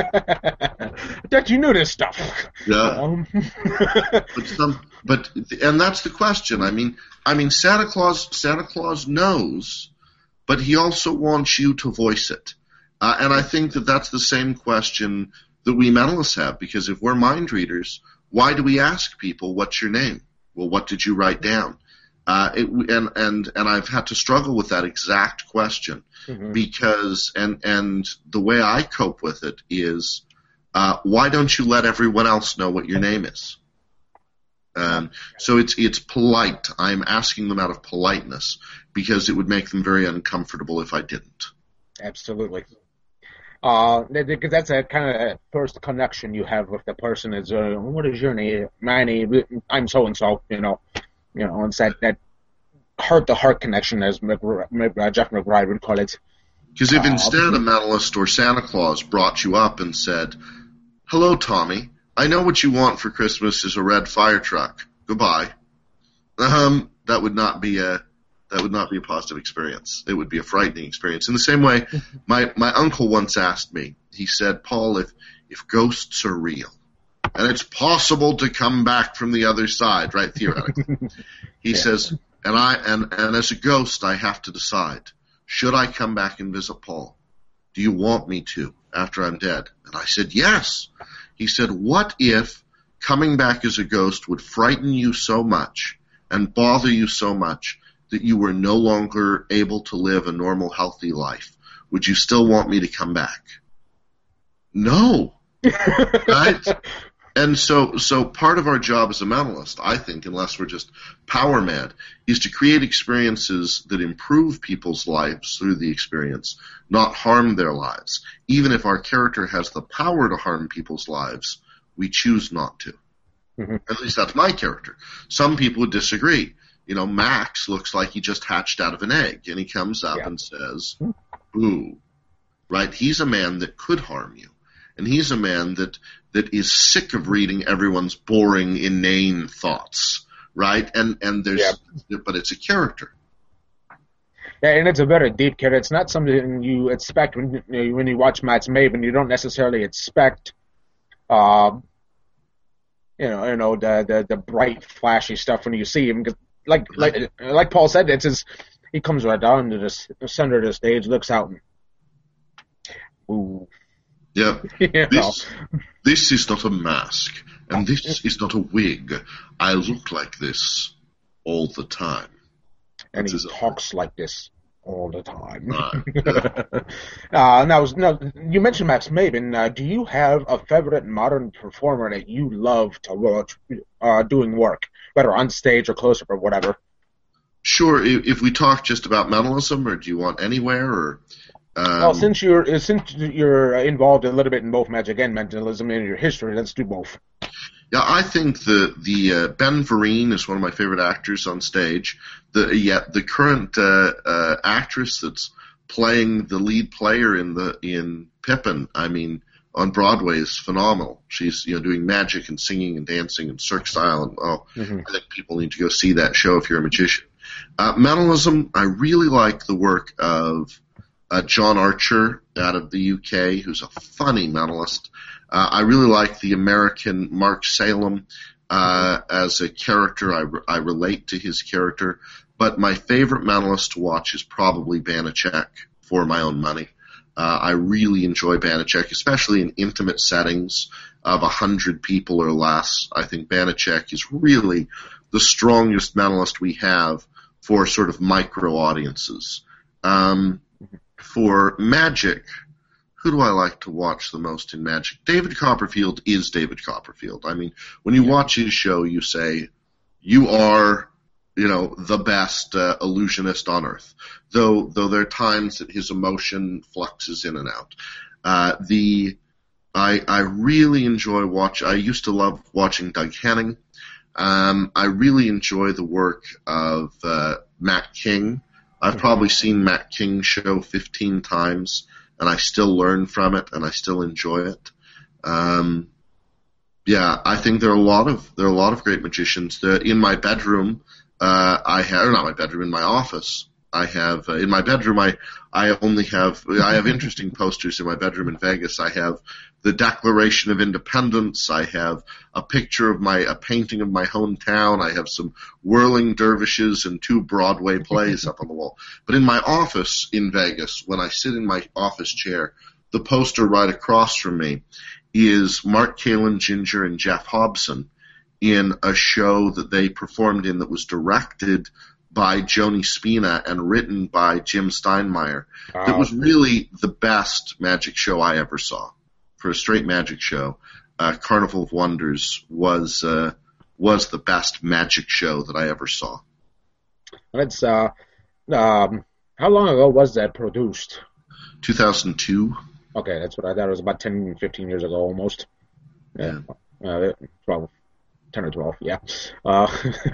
That you knew this stuff. Yeah. Um. but some, but and that's the question. I mean, I mean, Santa Claus, Santa Claus knows, but he also wants you to voice it. Uh, and I think that that's the same question that we mentalists have, because if we're mind readers, why do we ask people, what's your name? Well, what did you write down? Uh, it, and, and, and I've had to struggle with that exact question mm-hmm. because, and, and the way I cope with it is, uh, why don't you let everyone else know what your name is? Um, so it's, it's polite. I'm asking them out of politeness because it would make them very uncomfortable if I didn't. Absolutely. Uh, because that's a kind of a first connection you have with the person is, uh, what is your name? My name, I'm so-and-so, you know. You know, it's that, that heart-to-heart connection, as McGr- uh, Jeff McBride would call it. Because if uh, instead a mentalist or Santa Claus brought you up and said, hello, Tommy, I know what you want for Christmas is a red fire truck. Goodbye. Um, that would not be a that would not be a positive experience. It would be a frightening experience. In the same way, my, my uncle once asked me, he said, Paul, if if ghosts are real, and it's possible to come back from the other side, right, theoretically. He yeah. says, and I and, and as a ghost, I have to decide, should I come back and visit Paul? Do you want me to after I'm dead? And I said, yes. He said, what if coming back as a ghost would frighten you so much and bother you so much that you were no longer able to live a normal, healthy life? Would you still want me to come back? No. Right? And so, so part of our job as a mentalist, I think, unless we're just power mad, is to create experiences that improve people's lives through the experience, not harm their lives. Even if our character has the power to harm people's lives, we choose not to. Mm-hmm. At least that's my character. Some people would disagree. You know, Max looks like he just hatched out of an egg, and he comes up yeah. and says, boo. Right? He's a man that could harm you. And he's a man that, that is sick of reading everyone's boring, inane thoughts, right? And and there's, yeah. but it's a character. Yeah, and it's a very deep character. It's not something you expect when you, when you watch Max Maven. You don't necessarily expect, uh, you know, you know the, the the bright, flashy stuff when you see him. Like like like Paul said, it's his. He comes right down to the, the center of the stage, looks out, and ooh. Yeah, this, this is not a mask, and this is not a wig. I look like this all the time. And he talks a... like this all the time. Right. Yeah. uh, now, now, you mentioned Max Maven. Uh, do you have a favorite modern performer that you love to watch uh, doing work, whether on stage or close-up or whatever? Sure. If, if we talk just about mentalism, or do you want anywhere, or... Um, well, since you're since you're involved a little bit in both magic and mentalism in your history, let's do both. Yeah, I think the the uh, Ben Vereen is one of my favorite actors on stage. The yeah, the current uh, uh, actress that's playing the lead player in the in Pippin, I mean, on Broadway is phenomenal. She's you know doing magic and singing and dancing and Cirque style, and oh, mm-hmm. I think people need to go see that show if you're a magician. Uh, mentalism, I really like the work of Uh, John Archer out of the U K, who's a funny mentalist. Uh, I really like the American Mark Salem uh, as a character. I, re- I relate to his character. but my favorite mentalist to watch is probably Banachek for my own money. Uh, I really enjoy Banachek, especially in intimate settings of a hundred people or less. I think Banachek is really the strongest mentalist we have for sort of micro audiences. Um, for Magic, who do I like to watch the most in Magic? David Copperfield is David Copperfield. I mean, when you watch his show, you say, you are, you know, the best uh, illusionist on earth. Though, though there are times that his emotion fluxes in and out. Uh, the, I, I really enjoy watch, I used to love watching Doug Henning. Um, I really enjoy the work of, uh, Matt King. I've probably seen Matt King's show fifteen times, and I still learn from it, and I still enjoy it. Um, yeah, I think there are a lot of there are a lot of great magicians. The, in my bedroom, uh, I have or not my bedroom, in my office, I have uh, in my bedroom. I I only have I have interesting posters in my bedroom in Vegas. I have the Declaration of Independence. I have a picture of my a painting of my hometown. I have some whirling dervishes and two Broadway plays up on the wall. But in my office in Vegas, when I sit in my office chair, the poster right across from me is Mark Kalin Ginger and Jeff Hobson in a show that they performed in that was directed by Joni Spina and written by Jim Steinmeier. Wow. It was really the best magic show I ever saw. For a straight magic show, uh, Carnival of Wonders was uh, was the best magic show that I ever saw. That's uh, um, how long ago was that produced? two thousand two. Okay, that's what I thought. It was about ten, fifteen years ago almost. Yeah, yeah. Uh, twelve, ten or twelve. Yeah. Uh,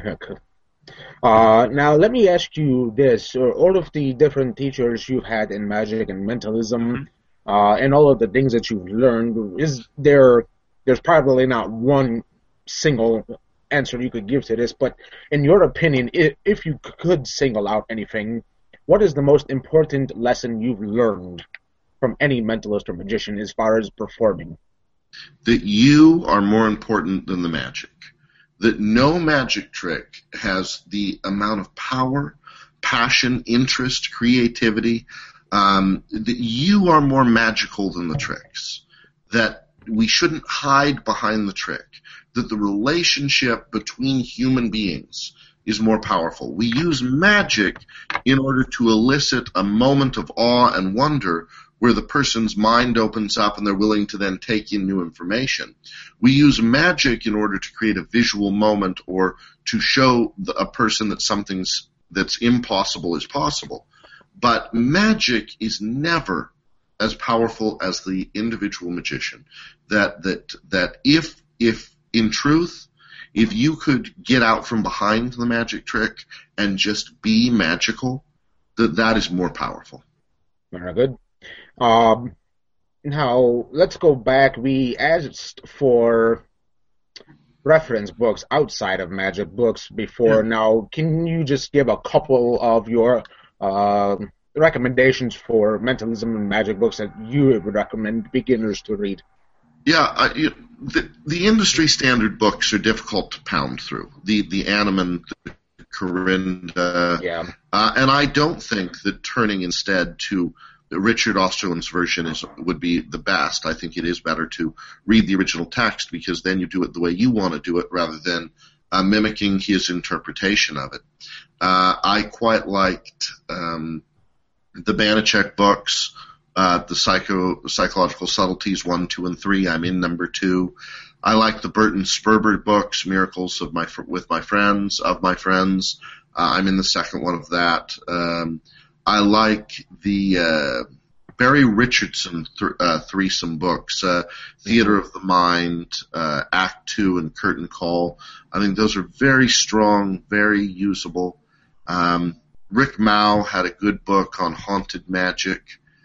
uh, now let me ask you this: all of the different teachers you've had in magic and mentalism. Mm-hmm. Uh, and all of the things that you've learned, is there, there's probably not one single answer you could give to this, but in your opinion, if, if you could single out anything, what is the most important lesson you've learned from any mentalist or magician as far as performing? That you are more important than the magic. That no magic trick has the amount of power, passion, interest, creativity, Um, that you are more magical than the tricks, that we shouldn't hide behind the trick, that the relationship between human beings is more powerful. We use magic in order to elicit a moment of awe and wonder where the person's mind opens up and they're willing to then take in new information. We use magic in order to create a visual moment or to show the, a person that something's that's impossible is possible. But magic is never as powerful as the individual magician. That that that if if in truth, if you could get out from behind the magic trick and just be magical, that that is more powerful. Very good. Um, now let's go back. We asked for reference books outside of magic books before. Yeah. Now, can you just give a couple of your Uh, recommendations for mentalism and magic books that you would recommend beginners to read? Yeah, uh, you, the, the industry standard books are difficult to pound through. The the Animan, the Corinda, yeah. uh, and I don't think that turning instead to Richard Osterland's version is would be the best. I think it is better to read the original text because then you do it the way you want to do it rather than uh, mimicking his interpretation of it. Uh, I quite liked um, the Banachek books, uh, the psycho psychological subtleties one, two, and three. I'm in number two. I like the Burton Sperber books, Miracles of my with my friends of my friends. Uh, I'm in the second one of that. Um, I like the uh, Barry Richardson th- uh, threesome books, uh, Theater of the Mind, uh, Act Two, and Curtain Call. I think those are very strong, very usable. Um, Rick Mao had a good book on haunted magic.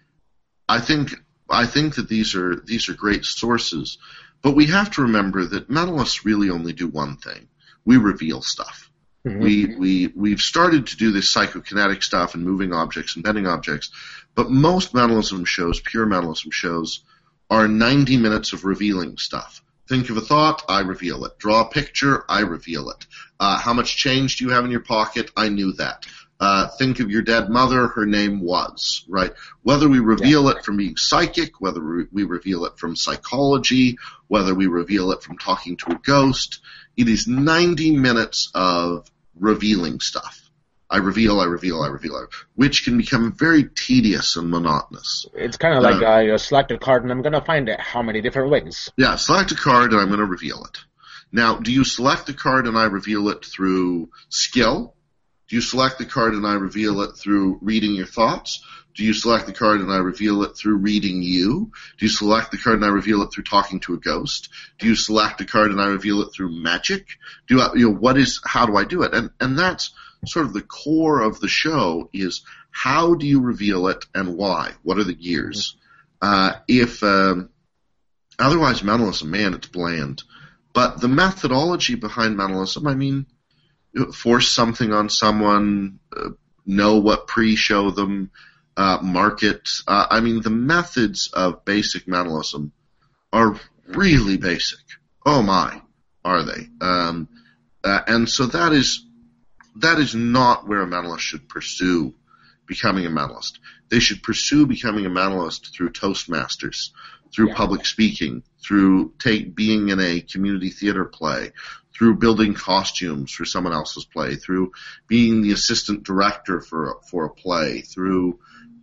I think I think that these are these are great sources, but we have to remember that mentalists really only do one thing: we reveal stuff. Mm-hmm. We we we've started to do this psychokinetic stuff and moving objects and bending objects, but most mentalism shows, pure mentalism shows, are ninety minutes of revealing stuff. Think of a thought, I reveal it. Draw a picture, I reveal it. Uh, how much change do you have in your pocket? I knew that. Uh, think of your dead mother, her name was, right? Whether we reveal yeah. it from being psychic, whether we reveal it from psychology, whether we reveal it from talking to a ghost, it is ninety minutes of revealing stuff. I reveal, I reveal, I reveal, which can become very tedious and monotonous. It's kind of like uh, uh, you select a card and I'm going to find it how many different ways. Yeah, select a card and I'm going to reveal it. Now, do you select the card and I reveal it through skill? Do you select the card and I reveal it through reading your thoughts? Do you select the card and I reveal it through reading you? Do you select the card and I reveal it through talking to a ghost? Do you select a card and I reveal it through magic? Do I, you know, what is, how do I do it? And, and that's sort of the core of the show is how do you reveal it and why? What are the gears? Uh, if, um, otherwise mentalism, man, it's bland. But the methodology behind mentalism, I mean, force something on someone, uh, know what pre-show them, uh, market. Uh, I mean, the methods of basic mentalism are really basic. Oh my, are they? Um, uh, and so that is that is not where a mentalist should pursue becoming a mentalist. They should pursue becoming a mentalist through Toastmasters, through yeah. public speaking, through take, being in a community theater play, through building costumes for someone else's play, through being the assistant director for for a play, through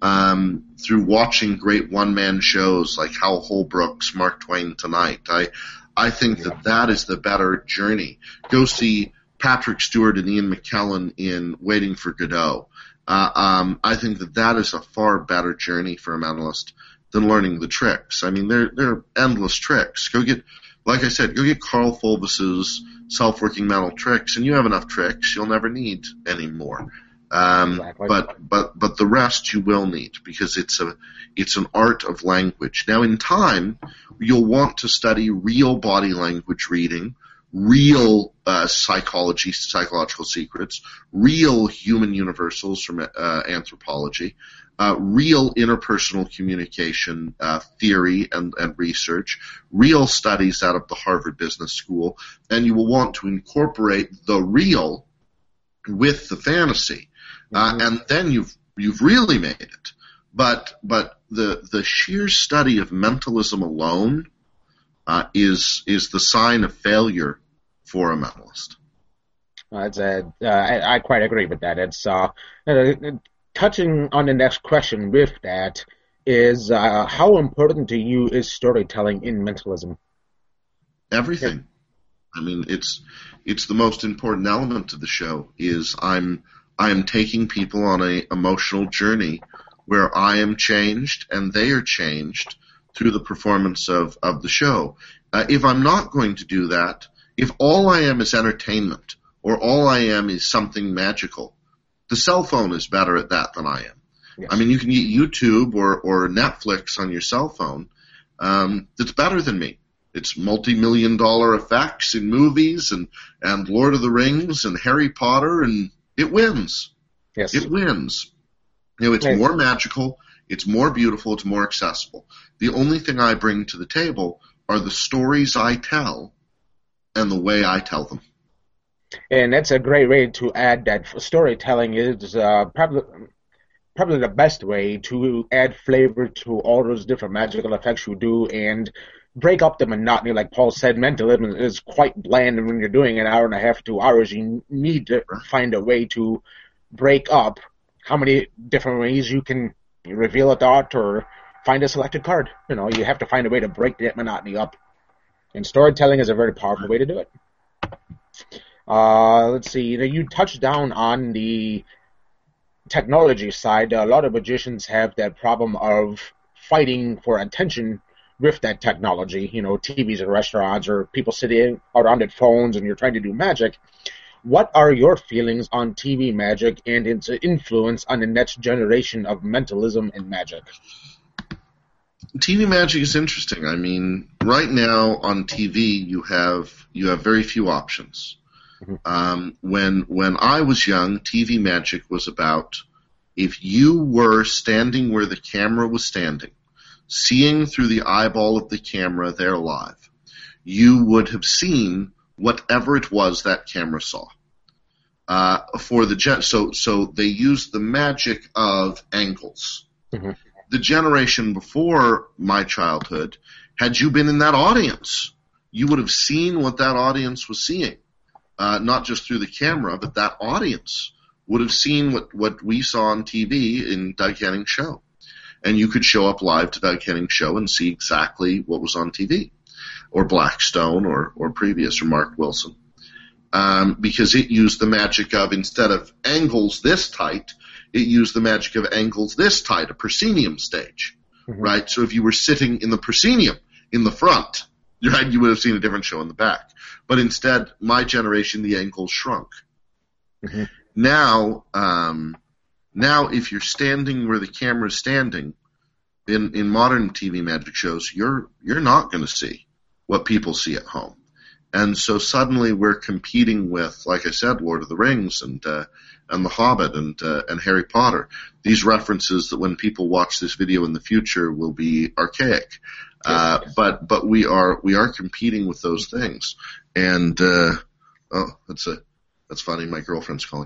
um, through watching great one-man shows like Hal Holbrook's Mark Twain Tonight. I I think yeah. that that is the better journey. Go see Patrick Stewart and Ian McKellen in Waiting for Godot. Uh, um, I think that that is a far better journey for a mentalist than learning the tricks. I mean, there there are endless tricks. Go get, like I said, go get Carl Fulvis's Self-Working Mental Tricks, and you have enough tricks you'll never need any more. Um, exactly. But but but the rest you will need because it's a it's an art of language. Now, in time, you'll want to study real body language reading, real uh, psychology, psychological secrets, real human universals from uh, anthropology, uh, real interpersonal communication uh, theory and, and research, real studies out of the Harvard Business School, and you will want to incorporate the real with the fantasy, uh, mm-hmm. and then you've you've really made it. But but the the sheer study of mentalism alone uh, is is the sign of failure for a mentalist. Well, that's a, uh, I, I quite agree with that. It's uh, uh, touching on the next question with that is uh, how important to you is storytelling in mentalism? Everything. Yeah. I mean, it's it's the most important element of the show. Is I'm I am taking people on a emotional journey where I am changed and they are changed through the performance of of the show. Uh, if I'm not going to do that, if all I am is entertainment, or all I am is something magical, the cell phone is better at that than I am. Yes. I mean, you can get YouTube or, or Netflix on your cell phone um, that's better than me. It's multi-million dollar effects in movies and, and Lord of the Rings and Harry Potter, and it wins. Yes. It wins. You know, it's yes. more magical, it's more beautiful, it's more accessible. The only thing I bring to the table are the stories I tell and the way I tell them. And that's a great way to add that storytelling is uh, probably probably the best way to add flavor to all those different magical effects you do and break up the monotony. Like Paul said, mentalism is quite bland, and when you're doing an hour and a half, two hours, you need to find a way to break up how many different ways you can reveal a thought or find a selected card. You know, you have to find a way to break that monotony up. And storytelling is a very powerful way to do it. Uh, let's see. You know, you touched down on the technology side. A lot of magicians have that problem of fighting for attention with that technology. You know, T Vs at restaurants or people sitting around their phones and you're trying to do magic. What are your feelings on T V magic and its influence on the next generation of mentalism and magic? T V magic is interesting. I mean, right now on T V you have you have very few options. Mm-hmm. Um, when when I was young, T V magic was about if you were standing where the camera was standing, seeing through the eyeball of the camera, they're live. you would have seen whatever it was that camera saw. Uh, for the gen- so so they used the magic of angles. Mm-hmm. The generation before my childhood, had you been in that audience, you would have seen what that audience was seeing, uh, not just through the camera, but that audience would have seen what, what we saw on T V in Doug Henning's show. And you could show up live to Doug Henning's show and see exactly what was on T V, or Blackstone, or, or previous, or Mark Wilson. Um, because it used the magic of, instead of angles this tight, it used the magic of angles this tight, a proscenium stage, mm-hmm. right? So if you were sitting in the proscenium in the front, right, you would have seen a different show in the back. But instead, my generation, the angles shrunk. Mm-hmm. Now, um, now if you're standing where the camera's standing, in, in modern T V magic shows, you're you're not going to see what people see at home. And so suddenly we're competing with, like I said, Lord of the Rings and uh, and The Hobbit and uh, and Harry Potter. These references that when people watch this video in the future will be archaic. Uh, but but we are we are competing with those things. And uh, oh, that's a that's funny. My girlfriend's calling.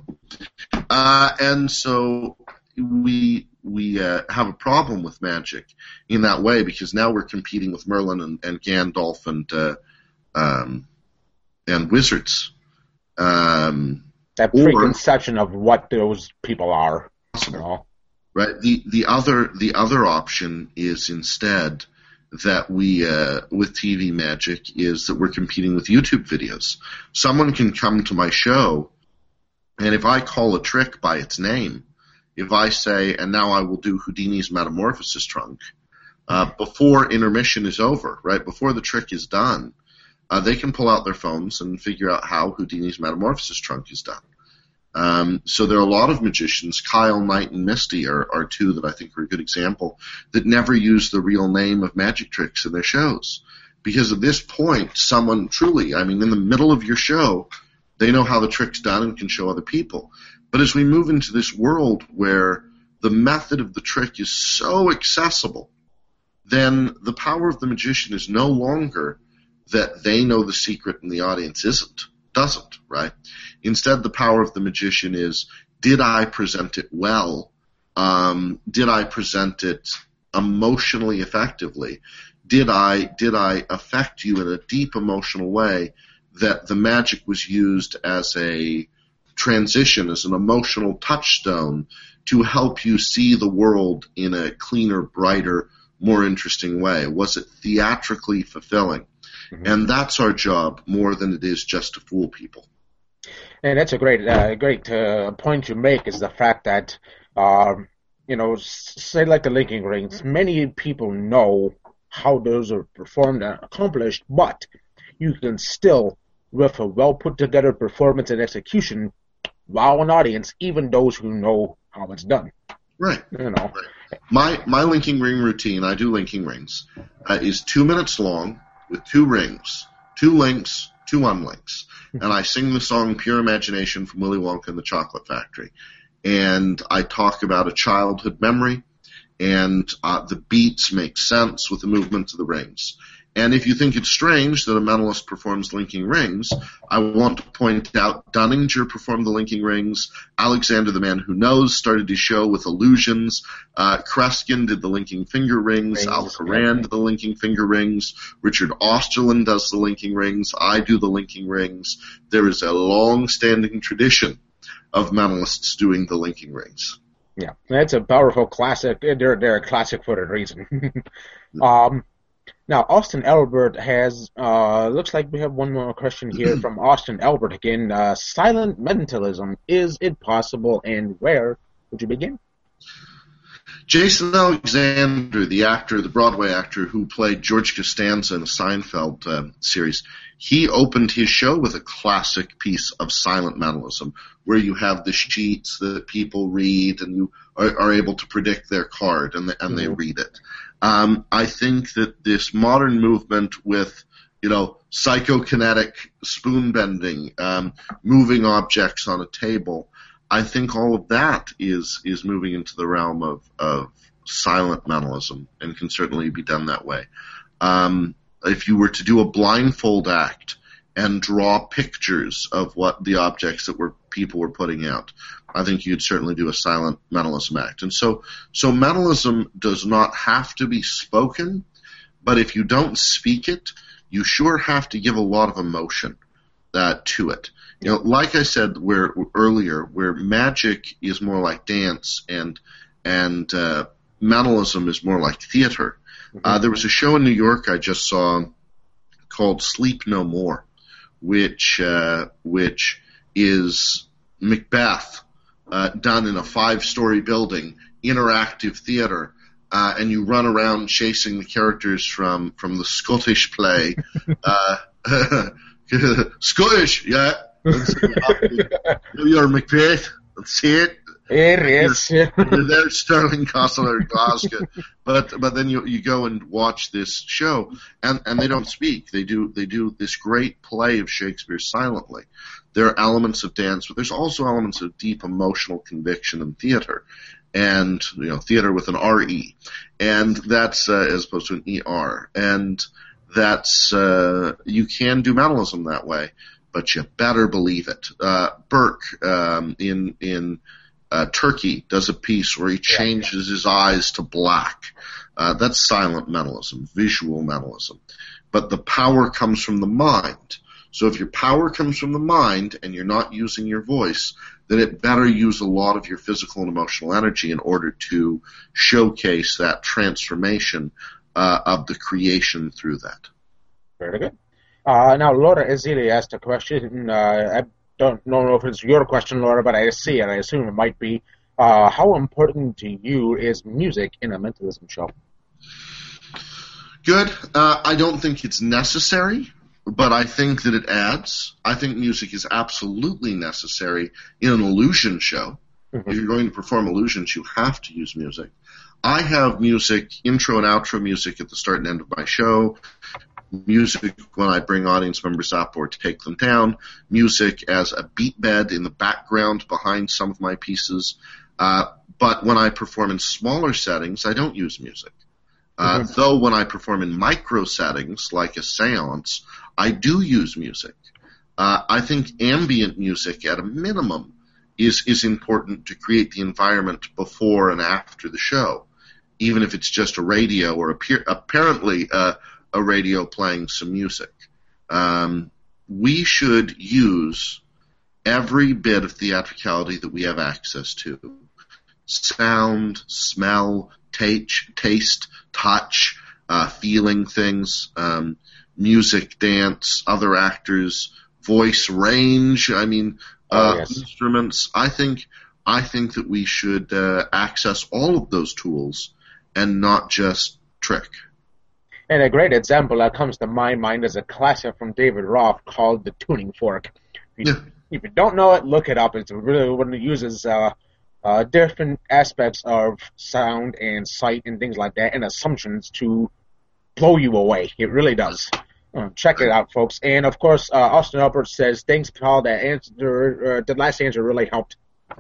Uh, and so we we uh, have a problem with magic in that way, because now we're competing with Merlin and, and Gandalf and uh, um. and wizards. Um, that preconception of what those people are. You know? Right. The the other the other option is instead that we uh, with T V magic is that we're competing with YouTube videos. Someone can come to my show, and if I call a trick by its name, if I say, and now I will do Houdini's Metamorphosis trunk, uh, before intermission is over, right, before the trick is done, Uh, they can pull out their phones and figure out how Houdini's Metamorphosis trunk is done. Um, so there are a lot of magicians, Kyle Knight and Misty are, are two that I think are a good example, that never use the real name of magic tricks in their shows. Because at this point, someone truly, I mean, in the middle of your show, they know how the trick's done and can show other people. But as we move into this world where the method of the trick is so accessible, then the power of the magician is no longer that they know the secret and the audience isn't, doesn't, right? Instead, the power of the magician is, did I present it well? Um, did I present it emotionally effectively? Did I, did I affect you in a deep emotional way that the magic was used as a transition, as an emotional touchstone to help you see the world in a cleaner, brighter, more interesting way? Was it theatrically fulfilling? Mm-hmm. And that's our job more than it is just to fool people. And that's a great, uh, great uh, point you make, is the fact that, uh, you know, say like the linking rings, many people know how those are performed and accomplished, but you can still, with a well put together performance and execution, wow an audience, even those who know how it's done. Right. You know. Right. My my linking ring routine, I do linking rings, uh, is two minutes long, with two rings, two links, two unlinks. And I sing the song Pure Imagination from Willy Wonka and the Chocolate Factory. And I talk about a childhood memory, and uh, the beats make sense with the movement of the rings. And if you think it's strange that a mentalist performs linking rings, I want to point out Dunninger performed the linking rings. Alexander the Man Who Knows started his show with illusions. Uh, Kreskin did the linking finger rings. rings Al Karan did the linking finger rings. Richard Osterlin does the linking rings. I do the linking rings. There is a long-standing tradition of mentalists doing the linking rings. Yeah, that's a powerful classic. They're, they're a classic for a reason. um, Now, Austin Albert has, uh, looks like we have one more question here from Austin Albert again. Uh, silent mentalism, is it possible, and where would you begin? Jason Alexander, the actor, the Broadway actor who played George Costanza in the Seinfeld uh, series, he opened his show with a classic piece of silent mentalism, where you have the sheets that people read, and you are, are able to predict their card, and, the, and mm-hmm. they read it. Um, I think that this modern movement with, you know, psychokinetic spoon bending, um, moving objects on a table, I think all of that is is moving into the realm of, of silent mentalism, and can certainly be done that way. Um, if you were to do a blindfold act and draw pictures of what the objects that were people were putting out, I think you'd certainly do a silent mentalism act. And so, so mentalism does not have to be spoken, but if you don't speak it, you sure have to give a lot of emotion uh, to it. You know, like I said where earlier, where magic is more like dance and and uh, mentalism is more like theater. Mm-hmm. Uh, there was a show in New York I just saw called Sleep No More, which uh, which is Macbeth uh, done in a five-story building, interactive theater, uh, and you run around chasing the characters from from the Scottish play. uh, Scottish, yeah. You're Macbeth. That's it. It is. You're, you're there, Stirling Castle or Glasgow, but but then you you go and watch this show, and and they don't speak. They do they do this great play of Shakespeare silently. There are elements of dance, but there's also elements of deep emotional conviction in theater, and you know theater with an R E, and that's uh, as opposed to an E R, and that's uh, you can do mentalism that way, but you better believe it. Uh, Burke um, in in Uh, Turkey does a piece where he changes his eyes to black. Uh, that's silent mentalism, visual mentalism. But the power comes from the mind. So if your power comes from the mind and you're not using your voice, then it better use a lot of your physical and emotional energy in order to showcase that transformation uh, of the creation through that. Very good. Uh, now, Laura Ezeli asked a question. Uh, I don't know if it's your question, Laura, but I see it. I assume it might be. Uh, how important to you is music in a mentalism show? Good. Uh, I don't think it's necessary, but I think that it adds. I think music is absolutely necessary in an illusion show. Mm-hmm. If you're going to perform illusions, you have to use music. I have music, intro and outro music at the start and end of my show. Music when I bring audience members up or take them down, music as a beat bed in the background behind some of my pieces. Uh, but when I perform in smaller settings, I don't use music. Uh, mm-hmm. Though when I perform in micro settings, like a seance, I do use music. Uh, I think ambient music, at a minimum, is, is important to create the environment before and after the show, even if it's just a radio or appear, apparently uh, a radio playing some music. Um, we should use every bit of theatricality that we have access to. Sound, smell, taste, taste touch, uh, feeling things, um, music, dance, other actors, voice range, I mean, uh, oh, yes. instruments. I think, I think that we should uh, access all of those tools and not just trick. And a great example that comes to my mind is a classic from David Roth called The Tuning Fork. If you, yeah. if you don't know it, look it up. It's really when it uses uh, uh, different aspects of sound and sight and things like that and assumptions to blow you away. It really does. Uh, check it out, folks. And, of course, uh, Austin Albert says, thanks, Paul. That answer, uh, the last answer really helped.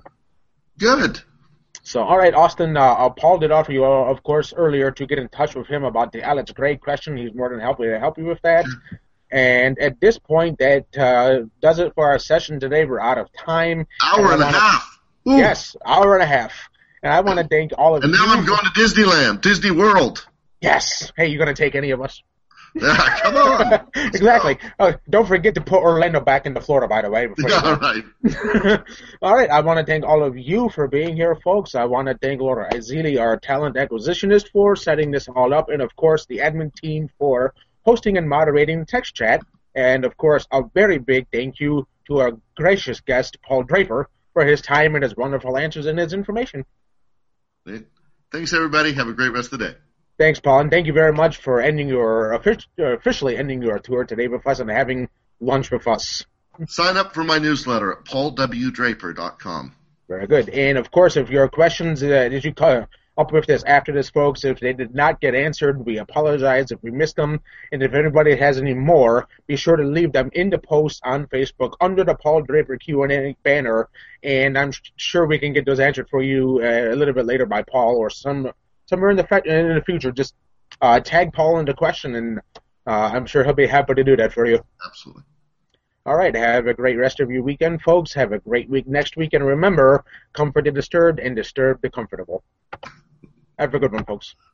Good. So, all right, Austin, uh, Paul did offer you, uh, of course, earlier to get in touch with him about the Alex Gray question. He's more than happy to help you with that. And at this point, that uh, does it for our session today. We're out of time. Hour and, and a half. Ooh. Yes, hour and a half. And I want to thank all of and you. And now I'm going to Disneyland, Disney World. Yes. Hey, you going to take any of us? Yeah, come on. Exactly. Oh, don't forget to put Orlando back into Florida, by the way. Yeah, all right. All right. I want to thank all of you for being here, folks. I want to thank Laura Ezeli, our talent acquisitionist, for setting this all up, and, of course, the admin team for hosting and moderating the text chat. And, of course, a very big thank you to our gracious guest, Paul Draper, for his time and his wonderful answers and his information. Thanks, everybody. Have a great rest of the day. Thanks, Paul, and thank you very much for ending your officially ending your tour today with us and having lunch with us. Sign up for my newsletter at paul w draper dot com. Very good. And, of course, if your questions uh, did you come up with this after this, folks, if they did not get answered, we apologize if we missed them. And if anybody has any more, be sure to leave them in the post on Facebook under the Paul Draper Q and A banner, and I'm sure we can get those answered for you uh, a little bit later by Paul or some somewhere in the in the future. Just uh, tag Paul in the question, and Uh, I'm sure he'll be happy to do that for you. Absolutely. All right. Have a great rest of your weekend, folks. Have a great week next week. And remember, comfort the disturbed and disturb the comfortable. Have a good one, folks.